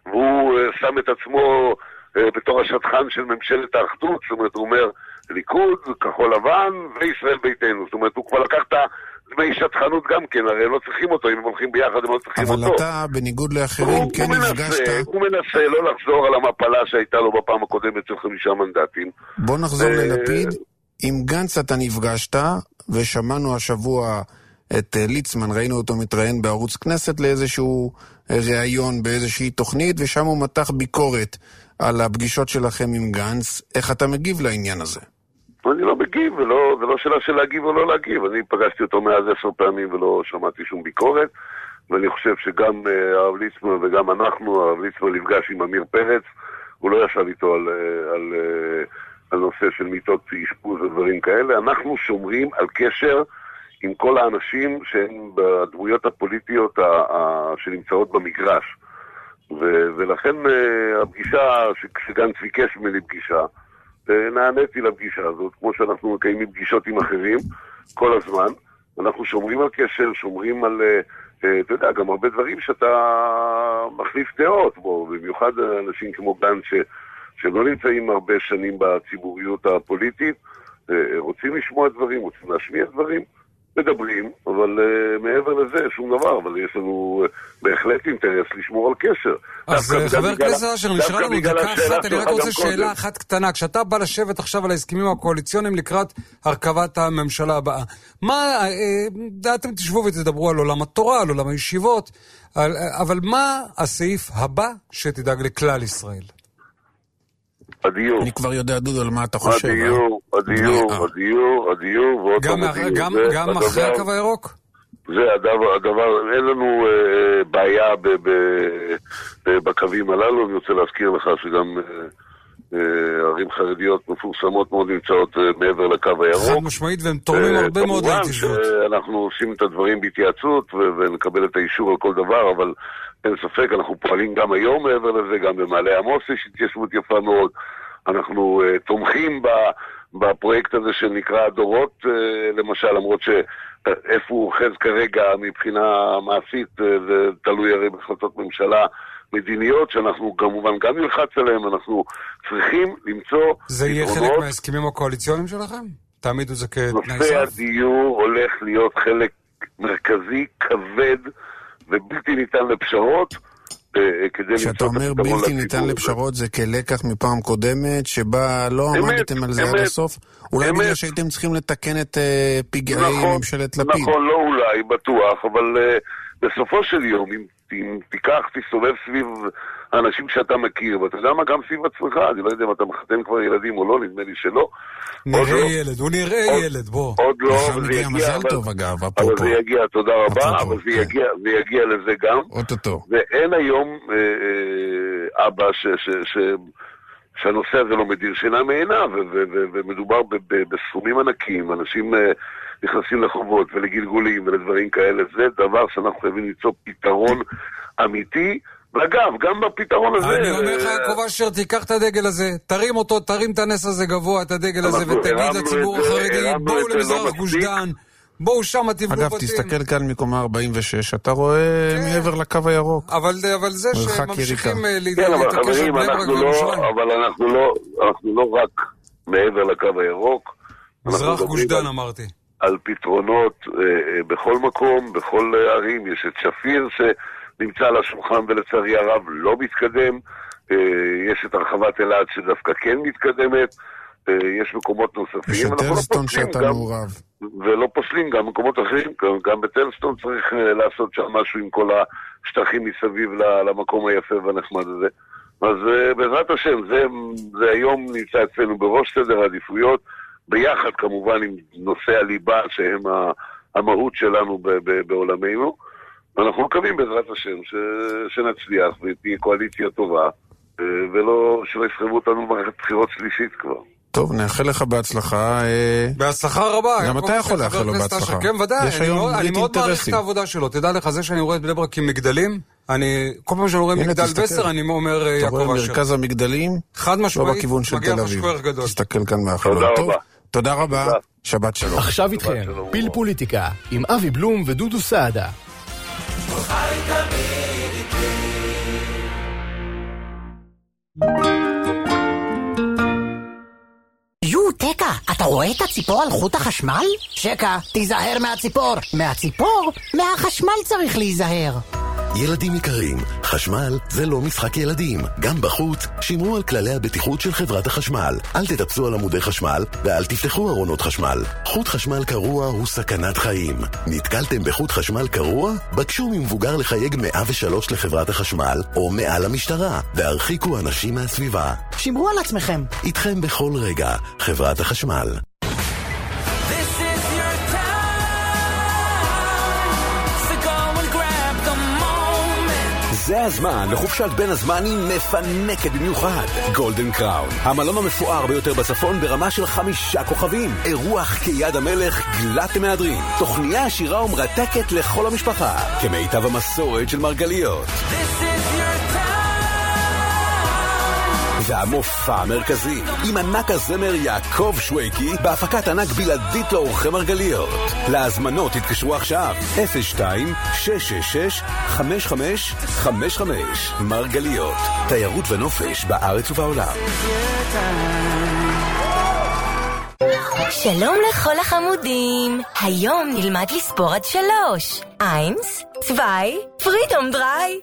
והוא שם את עצמו בתור השטחן של ממשלת האחדות, זאת אומרת, הוא אומר, ליכוד, כחול לבן וישראל ביתנו, זאת אומרת, הוא כבר לקח את דמי שטחנות גם כן, הרי הם לא צריכים אותו, אם הם הולכים ביחד הם לא צריכים אבל אותו. אבל אתה, בניגוד לאחרים, כן נפגשת... הוא מנסה לא לחזור על המפלה שהייתה לו בפעם הקודמת של חמישה מנדטים. בוא נחזור ללפיד. עם גנץ אתה נפגשת, ושמענו השבוע את ליצמן, ראינו אותו מתראיין בערוץ כנסת לאיזשהו ראיון באיזושהי תוכנית, ושם הוא מתח ביקורת על הפגישות שלכם עם גנץ. איך אתה מגיב לעניין הזה? אני לא מגיב, ולא, זה לא שאלה של להגיב או לא להגיב. אני פגשתי אותו מאז עשר פעמים ולא שמעתי שום ביקורת, ואני חושב שגם uh, הרב ליצמן וגם אנחנו, הרב ליצמן נפגש עם אמיר פרץ, הוא לא ישב איתו על, uh, על, uh, על נושא של מיטות אשפוז ודברים כאלה. אנחנו שומרים על קשר עם כל האנשים שהם בדמויות הפוליטיות ה- ה- שנמצאות במגרש. ו- ולכן uh, הפגישה, שגנץ ביקש ממני פגישה, נעניתי לפגישה הזאת, כמו שאנחנו מקיימים פגישות עם אחרים כל הזמן. אנחנו שומרים על קשר, שומרים על, אתה יודע, גם הרבה דברים שאתה מחליף דעות בו, במיוחד אנשים כמו גנץ ש, שלא נמצאים הרבה שנים בציבוריות הפוליטית, רוצים לשמוע דברים, רוצים להשמיע דברים, מדברים, אבל uh, מעבר לזה שום דבר, אבל יש לנו uh, בהחלט אינטרס לשמור על קשר. אז חבר הכנסת אשר, נשאר לנו דקה אחת, אני רק רוצה שאלה אחת קטנה. כשאתה בא לשבת עכשיו על ההסכמים הקואליציוניים לקראת הרכבת הממשלה הבאה, מה, uh, אתם תשבו ותדברו על עולם התורה, על עולם הישיבות, על, אבל מה הסעיף הבא שתדאג לכלל ישראל? הדיור. אני כבר יודע, דודו, על מה אתה חושב. הדיור, הדיור, הדיור, הדיור, ועוד גם אחרי הקו הירוק? זה הדבר, אין לנו בעיה בקווים הללו. אני רוצה להזכיר לך שגם ערים חרדיות מפורסמות מאוד נמצאות מעבר לקו הירוק. חד משמעית, והם תורמים הרבה מאוד להתיישבות. אנחנו עושים את הדברים בהתייעצות ונקבל את האישור על כל דבר, אבל אין ספק, אנחנו פועלים גם היום מעבר לזה, גם במעלה עמוס יש התיישבות יפה מאוד. אנחנו uh, תומכים בפרויקט הזה שנקרא דורות, uh, למשל, למרות שאיפה הוא אוחז כרגע מבחינה מעשית, uh, זה תלוי הרי בהחלטות ממשלה מדיניות, שאנחנו כמובן גם נלחץ עליהם, אנחנו צריכים למצוא... זה יהיה חלק מההסכמים הקואליציוניים שלכם? תעמידו זה כתנאי סף? נושא הדיור הולך להיות חלק מרכזי, כבד ובלתי ניתן לפשרות, כשאתה אומר בלתי ניתן לפשרות, זה כלקח מפעם קודמת שבה לא עמדתם על זה עד הסוף? אולי בגלל שהייתם צריכים לתקן את פגעי ממשלת לפיד. נכון, לא אולי, בטוח, אבל בסופו של יום, אם תיקח, תסובב סביב האנשים שאתה מכיר, ואתה יודע מה, גם סביב עצמך, אני לא יודע אם אתה מחתן כבר ילדים או לא, נדמה לי שלא. נראה ילד, הוא נראה ילד, בוא. עוד לא, אבל זה יגיע, מזל טוב אגב, אבל זה יגיע, תודה רבה, אבל זה יגיע, זה יגיע לזה גם. אוטוטו. ואין היום אבא שהנושא הזה לא מדיר שינה מעיניו, ומדובר בסכומים ענקים, אנשים נכנסים לחובות ולגלגולים ולדברים כאלה, זה דבר שאנחנו חייבים ליצור פתרון אמיתי, ואגב, גם בפתרון הזה... אני אומר לך, יעקב אשר, תיקח את הדגל הזה, תרים אותו, תרים את הנס הזה גבוה, את הדגל הזה, ותגיד לציבור החרדי, בואו למזרח גוש דן, בואו שם תבנו בתים. אגב, תסתכל כאן מקומה ארבעים ושש, אתה רואה מעבר לקו הירוק. אבל זה שממשיכים להתעקש על בני ברק וירושלים. אבל אנחנו לא רק מעבר לקו הירוק. מזרח גוש דן אמרתי. על פתרונות בכל מקום, בכל ערים, יש את שפיר ש... נמצא על השולחן ולצערי הרב לא מתקדם, יש את הרחבת אלעד שדווקא כן מתקדמת, יש מקומות נוספים. יש את טלסטון שאתה מעורב. ולא פוסלים גם מקומות אחרים, גם בטלסטון צריך לעשות שם משהו עם כל השטחים מסביב למקום היפה והנחמד הזה. אז בעזרת השם, זה, זה היום נמצא אצלנו בראש סדר העדיפויות, ביחד כמובן עם נושאי הליבה שהם המהות שלנו בעולמנו. ואנחנו מקווים בעזרת השם ש... שנצליח ותהיה קואליציה טובה, ולא שלא יסחבו אותנו במערכת בחירות שלישית כבר. טוב, נאחל לך בהצלחה. בהצלחה רבה. גם אתה יכול לאחל לו בהצלחה. כן, ודאי. אני מאוד מעריך את העבודה שלו. תדע לך, זה שאני רואה את בני ברק עם מגדלים, אני, כל פעם שאני רואה מגדל בסר, אני אומר יעקב אשר. אתה רואה מרכז המגדלים? חד משמעית. לא בכיוון של תל אביב. תסתכל כאן מהחלון. טוב, תודה רבה. שבת שלום. עכשיו איתכם, פיל פוליטיקה, עם אבי בלום ודודו סעדה. חי תמיד איתי יו, תקה, אתה רואה את הציפור על חוט החשמל? שקה, תיזהר מהציפור. מהציפור? מהחשמל צריך להיזהר. ילדים יקרים, חשמל זה לא משחק ילדים. גם בחוץ, שימרו על כללי הבטיחות של חברת החשמל. אל תטפסו על עמודי חשמל ואל תפתחו ארונות חשמל. חוט חשמל קרוע הוא סכנת חיים. נתקלתם בחוט חשמל קרוע? בקשו ממבוגר לחייג מאה ושלוש לחברת החשמל או מעל המשטרה והרחיקו אנשים מהסביבה. שימרו על עצמכם. איתכם בכל רגע, חברת החשמל. זה הזמן לחופשת בין הזמנים מפנקת במיוחד. גולדן קראון, המלון המפואר ביותר בצפון ברמה של חמישה כוכבים. אירוח כיד המלך גלת מהדרין. תוכניה עשירה ומרתקת לכל המשפחה. כמיטב המסורת של מרגליות. והמופע המרכזי עם ענק הזמר יעקב שוויקי בהפקת ענק בלעדית לאורחי מרגליות. להזמנות התקשרו עכשיו אפס שתיים שש שש שש חמש חמש חמש חמש. מרגליות, תיירות ונופש בארץ ובעולם. שלום לכל החמודים. היום נלמד לספור עד שלוש. איינס, צווי, פרידום דריי.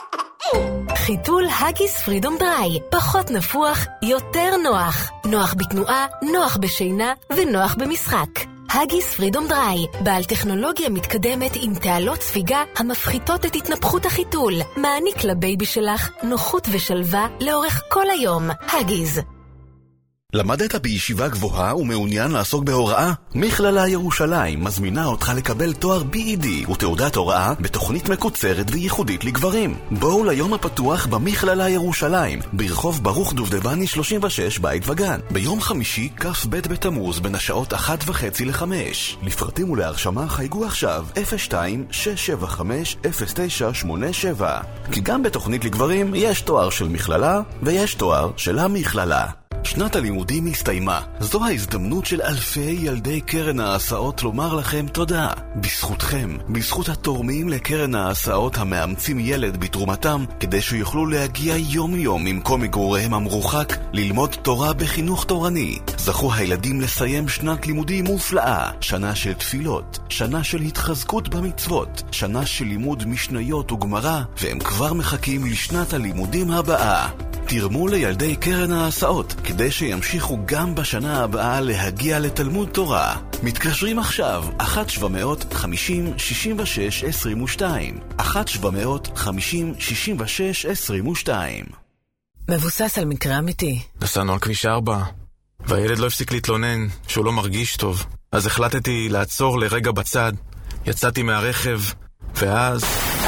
חיתול הגיס פרידום דריי, פחות נפוח, יותר נוח. נוח בתנועה, נוח בשינה ונוח במשחק. הגיס פרידום דריי, בעל טכנולוגיה מתקדמת עם תעלות ספיגה המפחיתות את התנפחות החיתול. מעניק לבייבי שלך נוחות ושלווה לאורך כל היום. הגיס. למדת בישיבה גבוהה ומעוניין לעסוק בהוראה? מכללה ירושלים מזמינה אותך לקבל תואר בי אי די ותעודת הוראה בתוכנית מקוצרת וייחודית לגברים. בואו ליום הפתוח במכללה ירושלים, ברחוב ברוך דובדבני שלושים ושש בית וגן, ביום חמישי כ"ב בתמוז בין השעות אחת וחצי לחמש. לפרטים ולהרשמה חייגו עכשיו אפס שתיים שש שבע חמש אפס תשע שמונה שבע. כי גם בתוכנית לגברים יש תואר של מכללה ויש תואר של המכללה. שנת הלימודים הסתיימה. זו ההזדמנות של אלפי ילדי קרן ההסעות לומר לכם תודה. בזכותכם, בזכות התורמים לקרן ההסעות המאמצים ילד בתרומתם, כדי שיוכלו להגיע יום יום ממקום מגוריהם המרוחק, ללמוד תורה בחינוך תורני. זכו הילדים לסיים שנת לימודים מופלאה, שנה של תפילות, שנה של התחזקות במצוות, שנה של לימוד משניות וגמרא, והם כבר מחכים לשנת הלימודים הבאה. תרמו לילדי קרן ההסעות, כדי שימשיכו גם בשנה הבאה להגיע לתלמוד תורה. מתקשרים עכשיו, אחת שבע מאות חמישים שישים ושש עשרים ושתיים. אחת שבע מאות חמישים שישים ושש עשרים ושתיים. מבוסס על מקרה אמיתי. נסענו על כביש ארבע, והילד לא הפסיק להתלונן שהוא לא מרגיש טוב. אז החלטתי לעצור לרגע בצד. יצאתי מהרכב, ואז...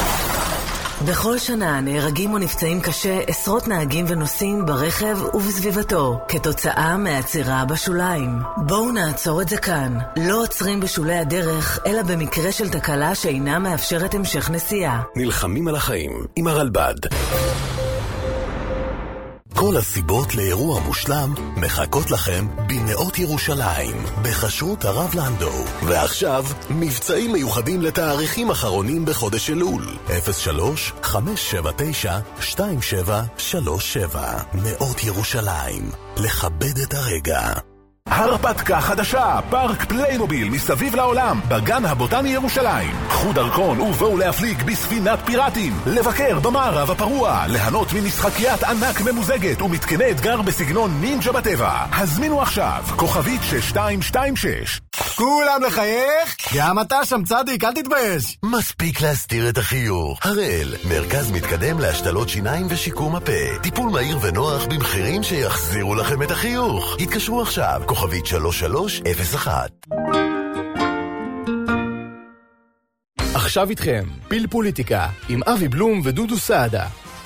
בכל שנה נהרגים או נפצעים קשה עשרות נהגים ונוסעים ברכב ובסביבתו, כתוצאה מהעצירה בשוליים. בואו נעצור את זה כאן. לא עוצרים בשולי הדרך, אלא במקרה של תקלה שאינה מאפשרת המשך נסיעה. נלחמים על החיים עם הרלב"ד. כל הסיבות לאירוע מושלם מחכות לכם בנאות ירושלים, בחשרות הרב לנדו. ועכשיו, מבצעים מיוחדים לתאריכים אחרונים בחודש אלול. אפס שלוש חמש שבע תשע שתיים שבע שלוש שבע. נאות ירושלים, לכבד את הרגע. הרפתקה חדשה, פארק פליימוביל מסביב לעולם, בגן הבוטני ירושלים. קחו דרכון ובואו להפליג בספינת פיראטים, לבקר במערב הפרוע, ליהנות ממשחקיית ענק ממוזגת ומתקני אתגר בסגנון נינג'ה בטבע. הזמינו עכשיו, כוכבית שש שתיים שתיים שש. כולם לחייך? גם אתה שם צדיק, אל תתבייש. מספיק להסתיר את החיוך. הראל, מרכז מתקדם להשתלות שיניים ושיקום הפה. טיפול מהיר ונוח במחירים שיחזירו לכם את החיוך. התקשרו עכשיו, כוכבית שלוש שלוש אפס אחת. עכשיו איתכם, פיל פוליטיקה, עם אבי בלום ודודו סעדה.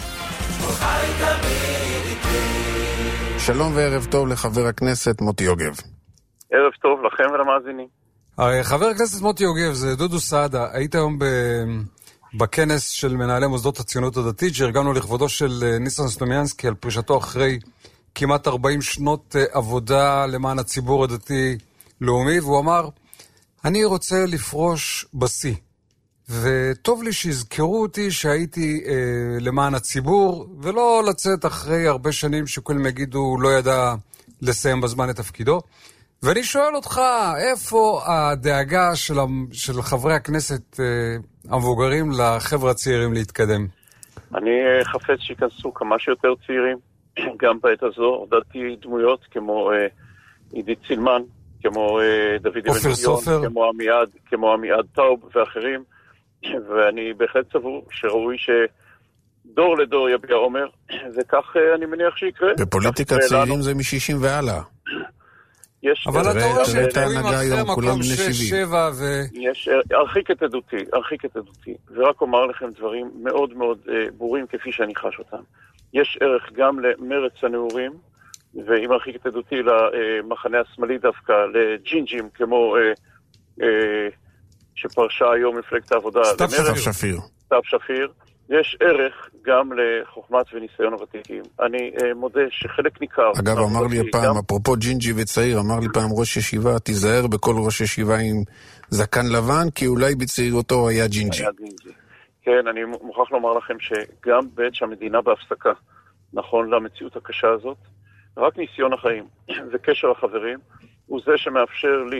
שלום וערב טוב לחבר הכנסת מוטי יוגב. ערב טוב לכם ולמאזינים. חבר הכנסת מוטי יוגב, זה דודו סעדה. היית היום בכנס של מנהלי מוסדות הציונות הדתית, שארגנו לכבודו של ניסן סלומינסקי על פרישתו אחרי כמעט ארבעים שנות עבודה למען הציבור הדתי לאומי, והוא אמר, אני רוצה לפרוש בסי. וטוב לי שיזכרו אותי שהייתי אה, למען הציבור, ולא לצאת אחרי הרבה שנים שכולם יגידו לא ידע לסיים בזמן את תפקידו. ואני שואל אותך, איפה הדאגה של, של חברי הכנסת אה, המבוגרים לחבר'ה הצעירים להתקדם? אני חפץ שיכנסו כמה שיותר צעירים, גם בעת הזו. הודעתי דמויות כמו אה, עידית צילמן, כמו אה, דוד אבן-ציון, כמו עמיעד, כמו עמיעד טאוב ואחרים, ואני בהחלט סבור שראוי שדור לדור יביע אומר, וכך אה, אני מניח שיקרה. בפוליטיקה צעירים זה מ-שישים והלאה. יש, אבל אתה רואה שתקועים אחרי מקום שש שבע ו... יש, ארחיק את עדותי, ארחיק את עדותי, ורק אומר לכם דברים מאוד מאוד אה, ברורים כפי שאני חש אותם. יש ערך גם למרץ הנאורים, ואם ארחיק את עדותי למחנה השמאלי דווקא, לג'ינג'ים כמו אה, אה, שפרשה היום מפלגת העבודה. סתיו שפיר. סתיו שפיר. יש ערך גם לחוכמת וניסיון הוותיקים. אני אה, מודה שחלק ניכר... אגב, אמר לי הפעם, גם... אפרופו ג'ינג'י וצעיר, אמר לי פעם ראש ישיבה, תיזהר בכל ראש ישיבה עם זקן לבן, כי אולי בצעירותו היה ג'ינג'י. היה ג'ינג'י. כן, אני מוכרח לומר לכם שגם בעת שהמדינה בהפסקה, נכון למציאות הקשה הזאת, רק ניסיון החיים וקשר החברים, הוא זה שמאפשר לי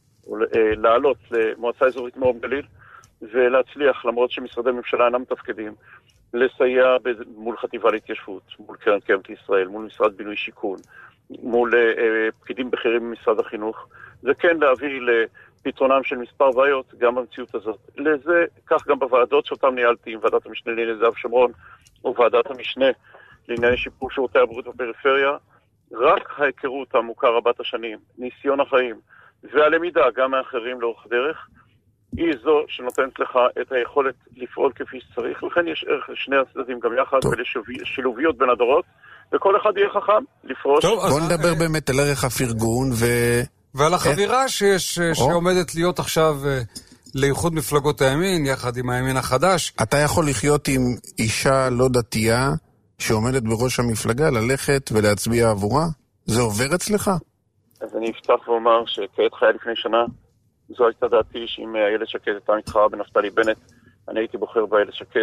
לעלות למועצה אזורית מרום גליל, ולהצליח, למרות שמשרדי ממשלה אינם מתפקדים, לסייע מול חטיבה להתיישבות, מול קרן קיימת לישראל, מול משרד בינוי שיכון, מול אה, פקידים בכירים במשרד החינוך, זה כן להביא לפתרונם של מספר בעיות, גם במציאות הזאת. לזה, כך גם בוועדות שאותם ניהלתי, עם ועדת המשנה לענייני זהב שומרון, או ועדת המשנה לענייני שיפור שירותי הבריאות בפריפריה, רק ההיכרות העמוקה רבת השנים, ניסיון החיים, והלמידה גם מאחרים לאורך דרך, היא זו שנותנת לך את היכולת לפעול כפי שצריך, לכן יש ערך לשני הצדדים גם יחד ולשילוביות בין הדורות, וכל אחד יהיה חכם לפרוש. טוב, בוא נדבר באמת על ערך הפרגון ו... ועל החבירה שיש, שעומדת להיות עכשיו לאיחוד מפלגות הימין, יחד עם הימין החדש. אתה יכול לחיות עם אישה לא דתייה שעומדת בראש המפלגה, ללכת ולהצביע עבורה? זה עובר אצלך? אז אני אפתח ואומר שכעת חיה לפני שנה, זו הייתה דעתי שאם איילת שקד הייתה מתחרה בנפתלי בנט, אני הייתי בוחר באיילת שקד.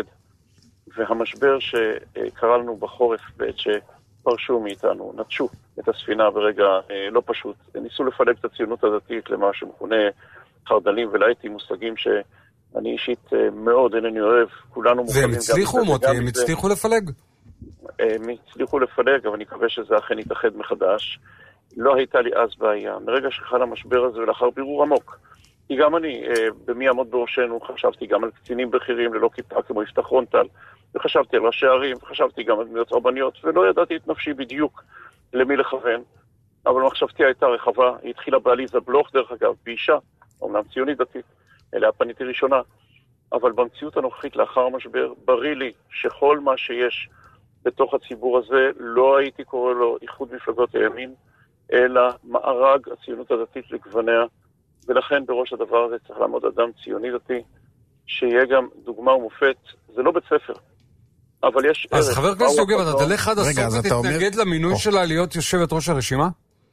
והמשבר שקרה לנו בחורף בעת שפרשו מאיתנו, נטשו את הספינה ברגע לא פשוט, ניסו לפלג את הציונות הדתית למה שמכונה חרדלים ולהייתי מושגים שאני אישית מאוד אינני אוהב, כולנו מוכנים... והם הצליחו מוטי, הם הצליחו לפלג? הם הצליחו לפלג, אבל אני מקווה שזה אכן יתאחד מחדש. לא הייתה לי אז בעיה. מרגע שחל המשבר הזה ולאחר בירור עמוק, כי גם אני, במי עמוד בראשנו, חשבתי גם על קצינים בכירים ללא כיפה כמו יפתח רונטל, וחשבתי על ראשי ערים, וחשבתי גם על דמויות רבניות, ולא ידעתי את נפשי בדיוק למי לכוון, אבל מחשבתי הייתה רחבה, היא התחילה בעליזה בלוך דרך אגב, באישה, אומנם ציונית דתית, אליה פניתי ראשונה, אבל במציאות הנוכחית לאחר המשבר, בריא לי שכל מה שיש בתוך הציבור הזה, לא הייתי קורא לו איחוד מפלגות הימין, אלא מארג הציונות הדתית לגווניה, ולכן בראש הדבר הזה צריך לעמוד אדם ציוני דתי, שיהיה גם דוגמה ומופת, זה לא בית ספר, אבל יש אז ערך. חבר הכנסת יוגב, אתה תלך עד הסוף ותתנגד למינוי או. שלה להיות יושבת ראש הרשימה?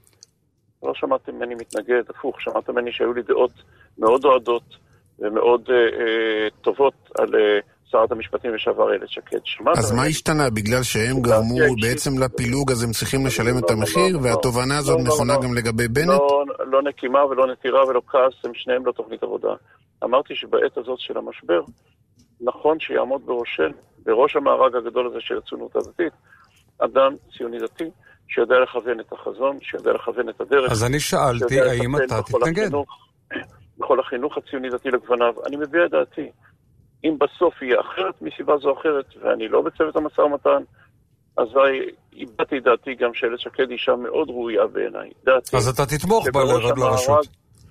לא שמעתם ממני מתנגד, הפוך, שמעתם ממני שהיו לי דעות מאוד אוהדות, ומאוד אה, אה, טובות על אה, שרת המשפטים לשעבר איילת שקד. אז מה השתנה? בגלל שהם גרמו בעצם לפילוג, אז הם צריכים לשלם את המחיר, והתובנה הזאת נכונה גם לגבי בנט? לא נקימה ולא נטירה ולא כעס, הם שניהם לא תוכנית עבודה. אמרתי שבעת הזאת של המשבר, נכון שיעמוד בראשנו, בראש המארג הגדול הזה של הציונות הדתית, אדם ציוני דתי, שיודע לכוון את החזון, שיודע לכוון את הדרך. אז אני שאלתי, האם אתה תתנגד? בכל החינוך הציוני דתי לגווניו, אני מביע את דעתי. אם בסוף יהיה אחרת מסיבה זו אחרת, ואני לא בצוות המשא ומתן, אז איבדתי דעתי גם שאיילת שקד אישה מאוד ראויה בעיניי. אז אתה תתמוך לרשות.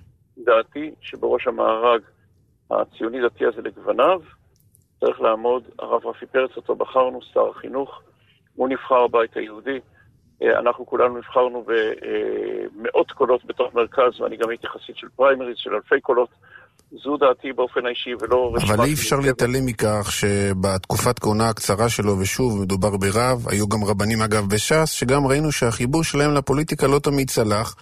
דעתי שבראש המארג הציוני דתי הזה לגווניו, צריך לעמוד הרב רפי פרץ, אותו בחרנו, שר החינוך, הוא נבחר הבית היהודי, אנחנו כולנו נבחרנו במאות קולות בתוך מרכז, ואני גם הייתי חסיד של פריימריז, של אלפי קולות, זו דעתי באופן האישי ולא... אבל אי אפשר להתעלם מכך שבתקופת כהונה הקצרה שלו, ושוב מדובר ברב, היו גם רבנים אגב בש"ס, שגם ראינו שהחיבור שלהם לפוליטיקה לא תמיד צלח,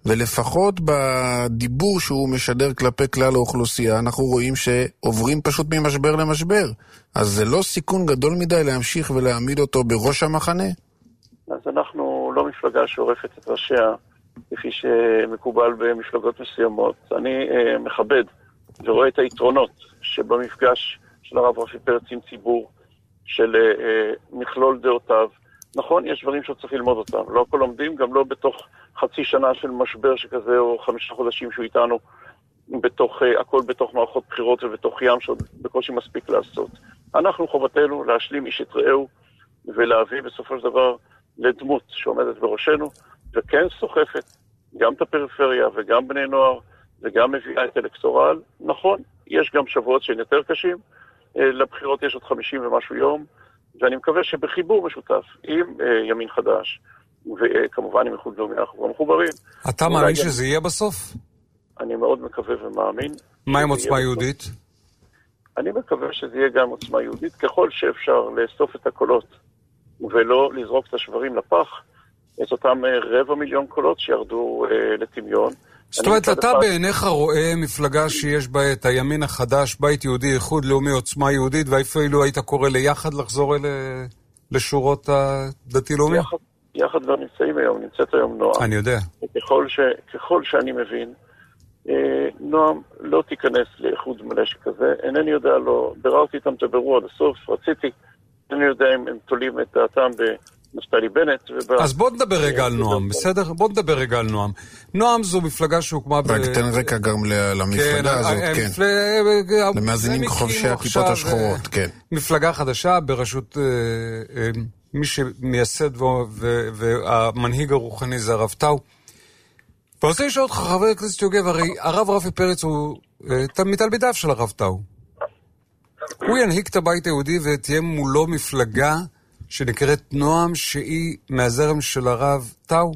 ולפחות בדיבור שהוא משדר כלפי כלל האוכלוסייה, אנחנו רואים שעוברים פשוט ממשבר למשבר. אז זה לא סיכון גדול מדי להמשיך ולהעמיד אותו בראש המחנה? אז אנחנו לא מפלגה שעורפת את ראשיה, כפי שמקובל במפלגות מסוימות. אני אה, מכבד ורואה את היתרונות שבמפגש של הרב רפי פרץ עם ציבור, של אה, מכלול דעותיו. נכון, יש דברים שצריך ללמוד אותם. לא הכל לומדים, גם לא בתוך חצי שנה של משבר שכזה, או חמישה חודשים שהוא איתנו, בתוך, אה, הכל בתוך מערכות בחירות ובתוך ים שעוד בקושי מספיק לעשות. אנחנו חובתנו להשלים איש את רעהו, ולהביא בסופו של דבר לדמות שעומדת בראשנו, וכן סוחפת גם את הפריפריה וגם בני נוער, וגם מביאה את אלקטורל. נכון, יש גם שבועות שהן יותר קשים, לבחירות יש עוד חמישים ומשהו יום, ואני מקווה שבחיבור משותף עם ימין חדש, וכמובן עם איחוד לאומי, אנחנו מחוברים. אתה מאמין שזה יהיה בסוף? אני מאוד מקווה ומאמין. מה עם עוצמה יהודית? אני מקווה שזה יהיה גם עוצמה יהודית, ככל שאפשר לאסוף את הקולות, ולא לזרוק את השברים לפח, את אותם רבע מיליון קולות שירדו אה, לטמיון. זאת אומרת, אתה בעיניך רואה מפלגה שיש בה את הימין החדש, בית יהודי, איחוד לאומי, עוצמה יהודית, ואפילו היית קורא ליחד לחזור אל, לשורות הדתי-לאומי? יחד, יחד לא נמצאים היום, נמצאת היום נועם. אני יודע. וככל ש, ככל שאני מבין, אה, נועם לא תיכנס לאיחוד מלא שכזה, אינני יודע, לא, בררתי איתם תברו עד הסוף, רציתי, אינני יודע אם הם תולים את דעתם בנפתלי בנט. ובא... אז בוא נדבר רגע על נועם, בסדר? בוא נדבר רגע על נועם. נועם זו מפלגה שהוקמה ב... רק תן רקע גם למפלגה הזאת, כן. למאזינים חובשי הכיפות השחורות, כן. מפלגה חדשה בראשות מי שמייסד והמנהיג הרוחני זה הרב טאו. ואני רוצה לשאול אותך, חבר הכנסת יוגב, הרי הרב רפי פרץ הוא מתלמידיו של הרב טאו. הוא ינהיג את הבית היהודי ותהיה מולו מפלגה שנקראת נועם, שהיא מהזרם של הרב טאו?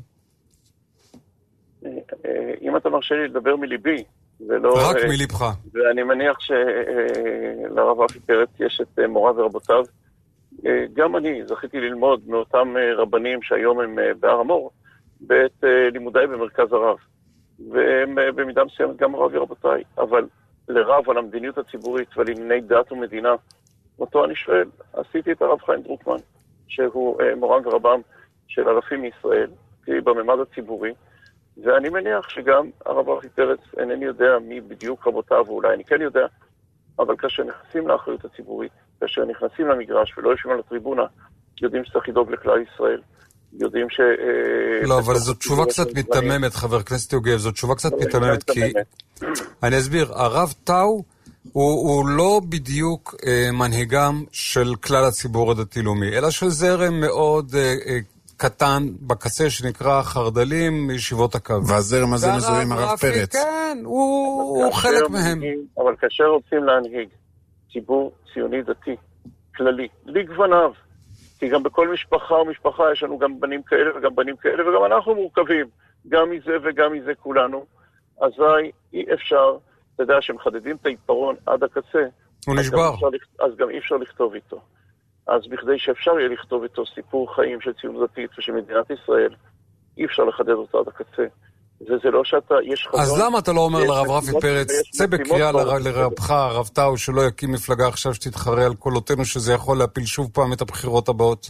אם אתה מרשה לי לדבר מליבי, ולא... רק מליבך. ואני מניח שלרב רפי פרץ יש את מורה ורבותיו. גם אני זכיתי ללמוד מאותם רבנים שהיום הם בהר המור, בעת לימודיי במרכז הרב. והם במידה מסוימת גם רב ורבותיי, אבל לרב על המדיניות הציבורית ועל ענייני דת ומדינה, אותו אני שואל, עשיתי את הרב חיים דרוקמן, שהוא מורם ורבם של אלפים מישראל, בממד הציבורי, ואני מניח שגם הרב רפי פרץ, אינני יודע מי בדיוק רבותיו, ואולי אני כן יודע, אבל כאשר נכנסים לאחריות הציבורית, כאשר נכנסים למגרש ולא יושבים על הטריבונה, יודעים שצריך לדאוג לכלל ישראל, יודעים ש... לא, אבל זו תשובה קצת מתממת, חבר הכנסת יוגב, זו תשובה קצת מתממת, כי... אני אסביר, הרב טאו הוא לא בדיוק מנהיגם של כלל הציבור הדתי-לאומי, אלא של זרם מאוד קטן בקצה שנקרא חרדלים מישיבות הקו. והזרם הזה מזוהה עם הרב פרץ. כן, הוא חלק מהם. אבל כאשר רוצים להנהיג ציבור ציוני דתי, כללי, לגווניו, כי גם בכל משפחה ומשפחה יש לנו גם בנים כאלה וגם בנים כאלה, וגם אנחנו מורכבים, גם מזה וגם מזה כולנו. אזי אי אפשר, אתה יודע שמחדדים את העיפרון עד הקצה, הוא נשבר. אז גם אי אפשר לכתוב איתו. אז בכדי שאפשר יהיה לכתוב איתו סיפור חיים של ציונות דתית ושל מדינת ישראל, אי אפשר לחדד אותו עד הקצה. וזה לא שאתה, יש חזון... אז למה אתה לא אומר לרב רפי פרץ, צא בקריאה לרבך, הרב טאו, שלא יקים מפלגה עכשיו שתתחרה על קולותינו, שזה יכול להפיל שוב פעם את הבחירות הבאות?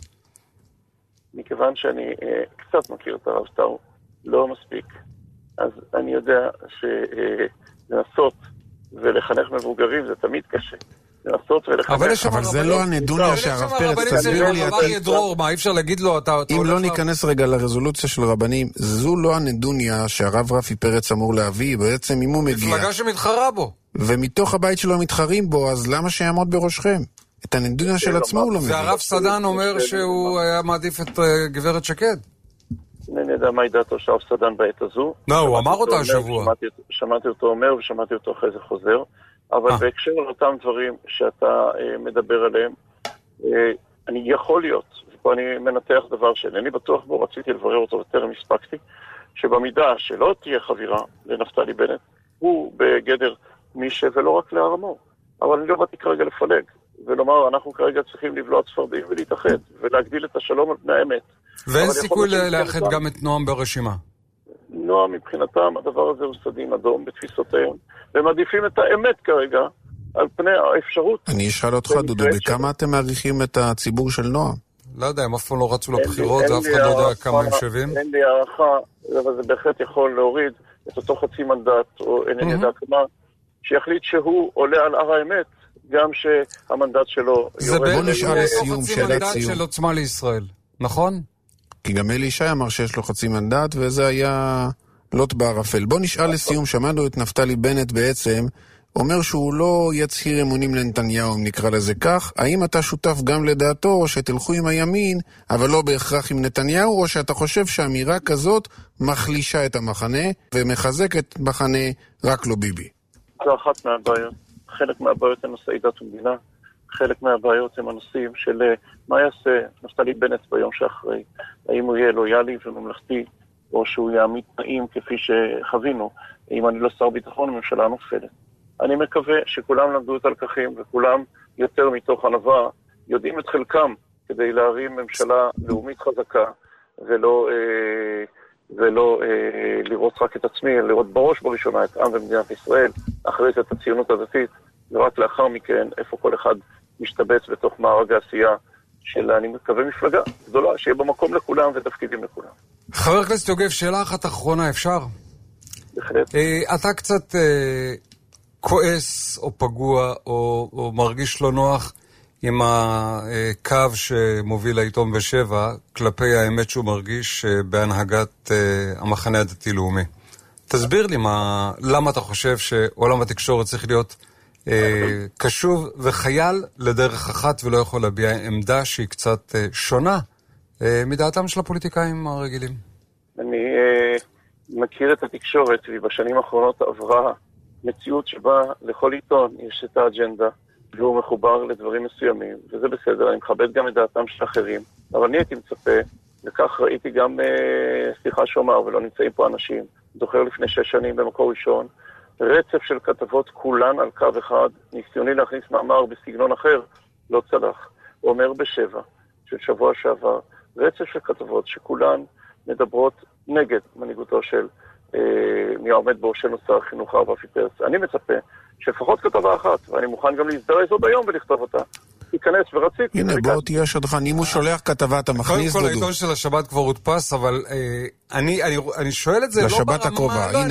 מכיוון שאני אה, קצת מכיר את הרב טאו, לא מספיק. אז אני יודע שלנסות ולחנך מבוגרים זה תמיד קשה. לנסות ולחנך... אבל זה לא הנדוניה שהרב פרץ תסביר לי... מה, אי אפשר להגיד לו, אתה... אם לא ניכנס רגע לרזולוציה של רבנים, זו לא הנדוניה שהרב רפי פרץ אמור להביא, בעצם אם הוא מגיע... מפלגה שמתחרה בו. ומתוך הבית שלו מתחרים בו, אז למה שיעמוד בראשכם? את הנדוניה של עצמו הוא לא מביא. והרב סדן אומר שהוא היה מעדיף את גברת שקד. אני יודע מה דעתו של הרב סדן בעת הזו. לא, הוא אמר אותה השבוע. שמעתי אותו אומר ושמעתי אותו אחרי זה חוזר. אבל בהקשר לאותם דברים שאתה מדבר עליהם, אני יכול להיות, ופה אני מנתח דבר שאינני בטוח בו, רציתי לברר אותו וטרם הספקתי, שבמידה שלא תהיה חבירה לנפתלי בנט, הוא בגדר מישה ולא רק להר המור. אבל אני לא באתי כרגע לפלג, ולומר, אנחנו כרגע צריכים לבלוע צפרדעים ולהתאחד, ולהגדיל את השלום על פני האמת. ואין סיכוי לאחד גם את נועם ברשימה. נועם מבחינתם, הדבר הזה הוא סדין אדום בתפיסותיהם, והם מעדיפים את האמת כרגע על פני האפשרות. אני אשאל אותך, דודו, בכמה אתם מעריכים את הציבור של נועם? לא יודע, הם אף פעם לא רצו לבחירות, זה אף אחד לא יודע כמה הם שווים. אין לי הערכה, אבל זה בהחלט יכול להוריד את אותו חצי מנדט, או אין לי יודע כמה, שיחליט שהוא עולה על הר האמת, גם שהמנדט שלו... זה בוא נשאל לסיום, שאלת סיום. חצי מנדט של עוצמה לישראל, נכון? כי גם אלי ישי אמר שיש לו חצי מנדט, וזה היה לוט בערפל. בוא נשאל לסיום, שמענו את נפתלי בנט בעצם, אומר שהוא לא יצהיר אמונים לנתניהו, אם נקרא לזה כך. האם אתה שותף גם לדעתו, או שתלכו עם הימין, אבל לא בהכרח עם נתניהו, או שאתה חושב שאמירה כזאת מחלישה את המחנה, ומחזק את מחנה רק לא ביבי? זו אחת מהבעיות. חלק מהבעיות הם נושאי דת ומדינה, חלק מהבעיות הם הנושאים של מה יעשה נפתלי בנט ביום שאחרי. האם הוא יהיה לויאלי וממלכתי, או שהוא יעמיד תנאים כפי שחווינו, אם אני לא שר ביטחון, הממשלה נופלת. אני מקווה שכולם למדו את הלקחים, וכולם יותר מתוך ענווה יודעים את חלקם כדי להרים ממשלה לאומית חזקה, ולא, אה, ולא אה, לראות רק את עצמי, לראות בראש בראשונה את עם ומדינת ישראל, אחרי זה את הציונות הדתית, ורק לאחר מכן איפה כל אחד משתבץ בתוך מארג העשייה של, אני מקווה, מפלגה גדולה, שיהיה במקום לכולם ותפקידים לכולם. חבר הכנסת יוגב, שאלה אחת אחרונה, אפשר? בהחלט. אה, אתה קצת... אה... כועס או פגוע או, או מרגיש לא נוח עם הקו שמוביל העיתון בשבע כלפי האמת שהוא מרגיש בהנהגת המחנה הדתי-לאומי. תסביר לי מה, למה אתה חושב שעולם התקשורת צריך להיות אה, קשוב וחייל לדרך אחת ולא יכול להביע עמדה שהיא קצת אה, שונה אה, מדעתם של הפוליטיקאים הרגילים. אני אה, מכיר את התקשורת והיא בשנים האחרונות עברה מציאות שבה לכל עיתון יש את האג'נדה, והוא מחובר לדברים מסוימים, וזה בסדר, אני מכבד גם את דעתם של אחרים, אבל אני הייתי מצפה, וכך ראיתי גם, אה, סליחה שומר, ולא נמצאים פה אנשים, זוכר לפני שש שנים במקור ראשון, רצף של כתבות כולן על קו אחד, ניסיוני להכניס מאמר בסגנון אחר, לא צלח. הוא אומר בשבע, של שבוע שעבר, רצף של כתבות שכולן מדברות נגד מנהיגותו של מי העומד בו של נושא החינוך הרב רפי פרץ. אני מצפה שלפחות כתבה אחת, ואני מוכן גם להזדרז עוד היום ולכתוב אותה. תיכנס ורציתי. הנה, בוא תהיה שדכן. אם הוא שולח כתבה, אתה מכניס דודו. קודם כל, העיתון של השבת כבר הודפס, אבל אני שואל את זה לא ברמה... לשבת הקרובה. הנה,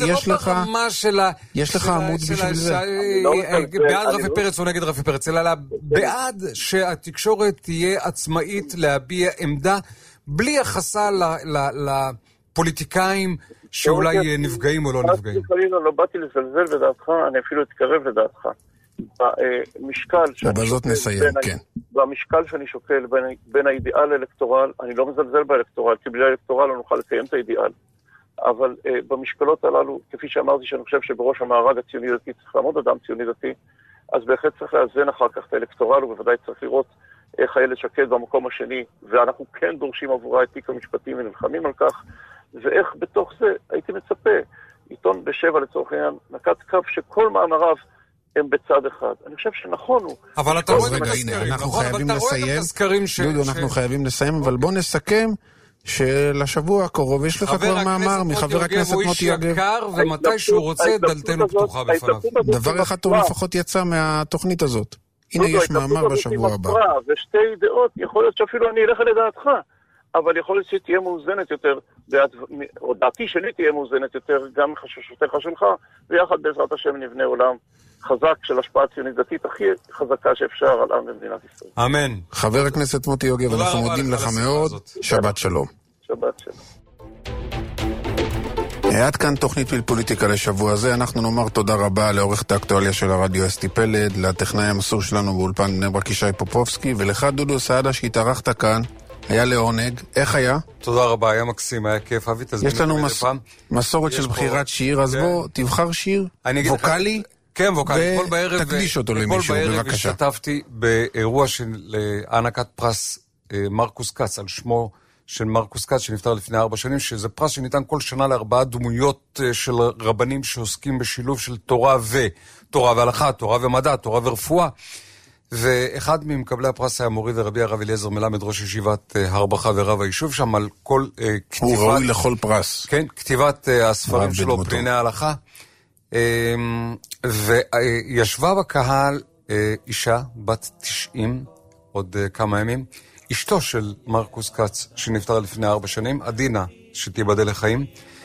יש לך עמוד בשביל זה. בעד רפי פרץ או נגד רפי פרץ, אלא בעד שהתקשורת תהיה עצמאית להביע עמדה, בלי יחסה לפוליטיקאים שאולי נפגעים או לא נפגעים. לא באתי לזלזל בדעתך, אני אפילו אתקרב לדעתך. במשקל ובזאת נסיים, כן. במשקל שאני שוקל בין, בין האידיאל לאלקטורל, אני לא מזלזל באלקטורל, כי בלי האלקטורל לא נוכל לקיים את האידיאל. אבל uh, במשקלות הללו, כפי שאמרתי שאני חושב שבראש המארג הציוני דתי צריך לעמוד אדם ציוני דתי, אז בהחלט צריך לאזן אחר כך את האלקטורל, ובוודאי צריך לראות איך איילת שקד במקום השני, ואנחנו כן דורשים עבורה את תיק המשפטים ונלחמים על כך, ואיך בתוך זה הייתי מצפה, עיתון בשבע לצורך העניין, נקט קו שכל מאמריו הם בצד אחד. אני חושב שנכון הוא. אבל אתה רואה את הסקרים, אנחנו חייבים לסיים. דודו, אנחנו חייבים לסיים, אבל בוא נסכם שלשבוע הקרוב יש לך כבר מאמר מחבר הכנסת מוטי יוגב. הוא איש יקר, ומתי שהוא רוצה, דלתנו פתוחה בפניו. דבר אחד טוב לפחות יצא מהתוכנית הזאת. הנה יש מאמר בשבוע הבא. ושתי דעות, יכול להיות שאפילו אני אלך לדעתך, אבל יכול להיות שתהיה מאוזנת יותר, או דעתי שלי תהיה מאוזנת יותר, גם חששותיך שלך, ויחד בעזרת השם נבנה עולם חזק של השפעה ציונית דתית הכי חזקה שאפשר על עם במדינת ישראל. אמן. חבר הכנסת מוטי יוגב, אנחנו מודים לך מאוד. שבת שלום. שבת שלום. עד כאן תוכנית פוליטיקה לשבוע הזה. אנחנו נאמר תודה רבה לעורכת האקטואליה של הרדיו אסתי פלד, לטכנאי המסור שלנו באולפן בני ברק ישי פופובסקי, ולך דודו סעדה שהתארחת כאן. היה לעונג. איך היה? תודה רבה, היה מקסים, היה כיף. אבי, תזמין יש לנו מס... מסורת של בחירת שיר, אז בוא תבחר שיר ווקלי. כן, ווקלי. תקדיש אותו למישהו, בבקשה. כל בערב בבקשה. השתתפתי באירוע של הענקת פרס מרקוס קץ, על שמו של מרקוס קץ, שנפטר לפני ארבע שנים, שזה פרס שניתן כל שנה לארבעה דמויות של רבנים שעוסקים בשילוב של תורה ו... תורה והלכה, תורה ומדע, תורה ורפואה. ואחד ממקבלי הפרס היה מורי ורבי הרב אליעזר מלמד, ראש ישיבת הרבחה ורב היישוב שם, על כל כתיבת... הוא ראוי לכל פרס. כן, כתיבת הספרים שלו, פניני ההלכה. וישבה בקהל אישה בת תשעים, עוד כמה ימים, אשתו של מרקוס קץ, שנפטר לפני ארבע שנים, עדינה, שתיבדל לחיים,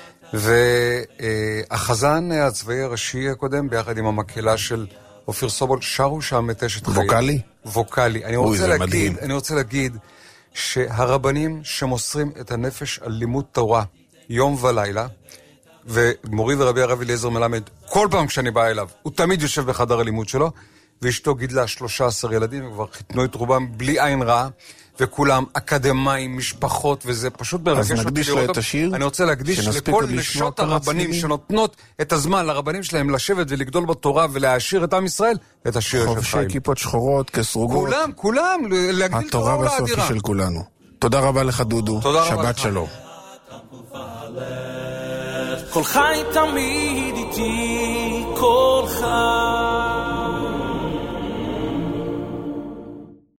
והחזן הצבאי הראשי הקודם, ביחד עם המקהלה של אופיר סובול, שרו שם את אשת חיים. ווקלי? ווקלי. אני רוצה להגיד, אני רוצה להגיד שהרבנים שמוסרים את הנפש על לימוד תורה יום ולילה, ומורי ורבי הרב אליעזר מלמד, כל פעם כשאני בא אליו, הוא תמיד יושב בחדר הלימוד שלו, ואשתו גידלה שלושה עשר ילדים, וכבר חיתנו את רובם בלי עין רעה, וכולם אקדמיים, משפחות, וזה פשוט מרגש אותי לראות. אז נקדיש לה את השיר? אני רוצה להקדיש לכל נשות הרבנים שנותנות את הזמן לרבנים שלהם לשבת ולגדול בתורה ולהעשיר את עם ישראל, את השיר של חיים. חובשי כיפות שחורות, כסרוגות. כולם, כולם, להגדיל תורה ולאדירה. התורה בסוף של כולנו. תודה רבה לך דודו. תודה רבה שבת שלום. כל חי תמיד איתי, כל חי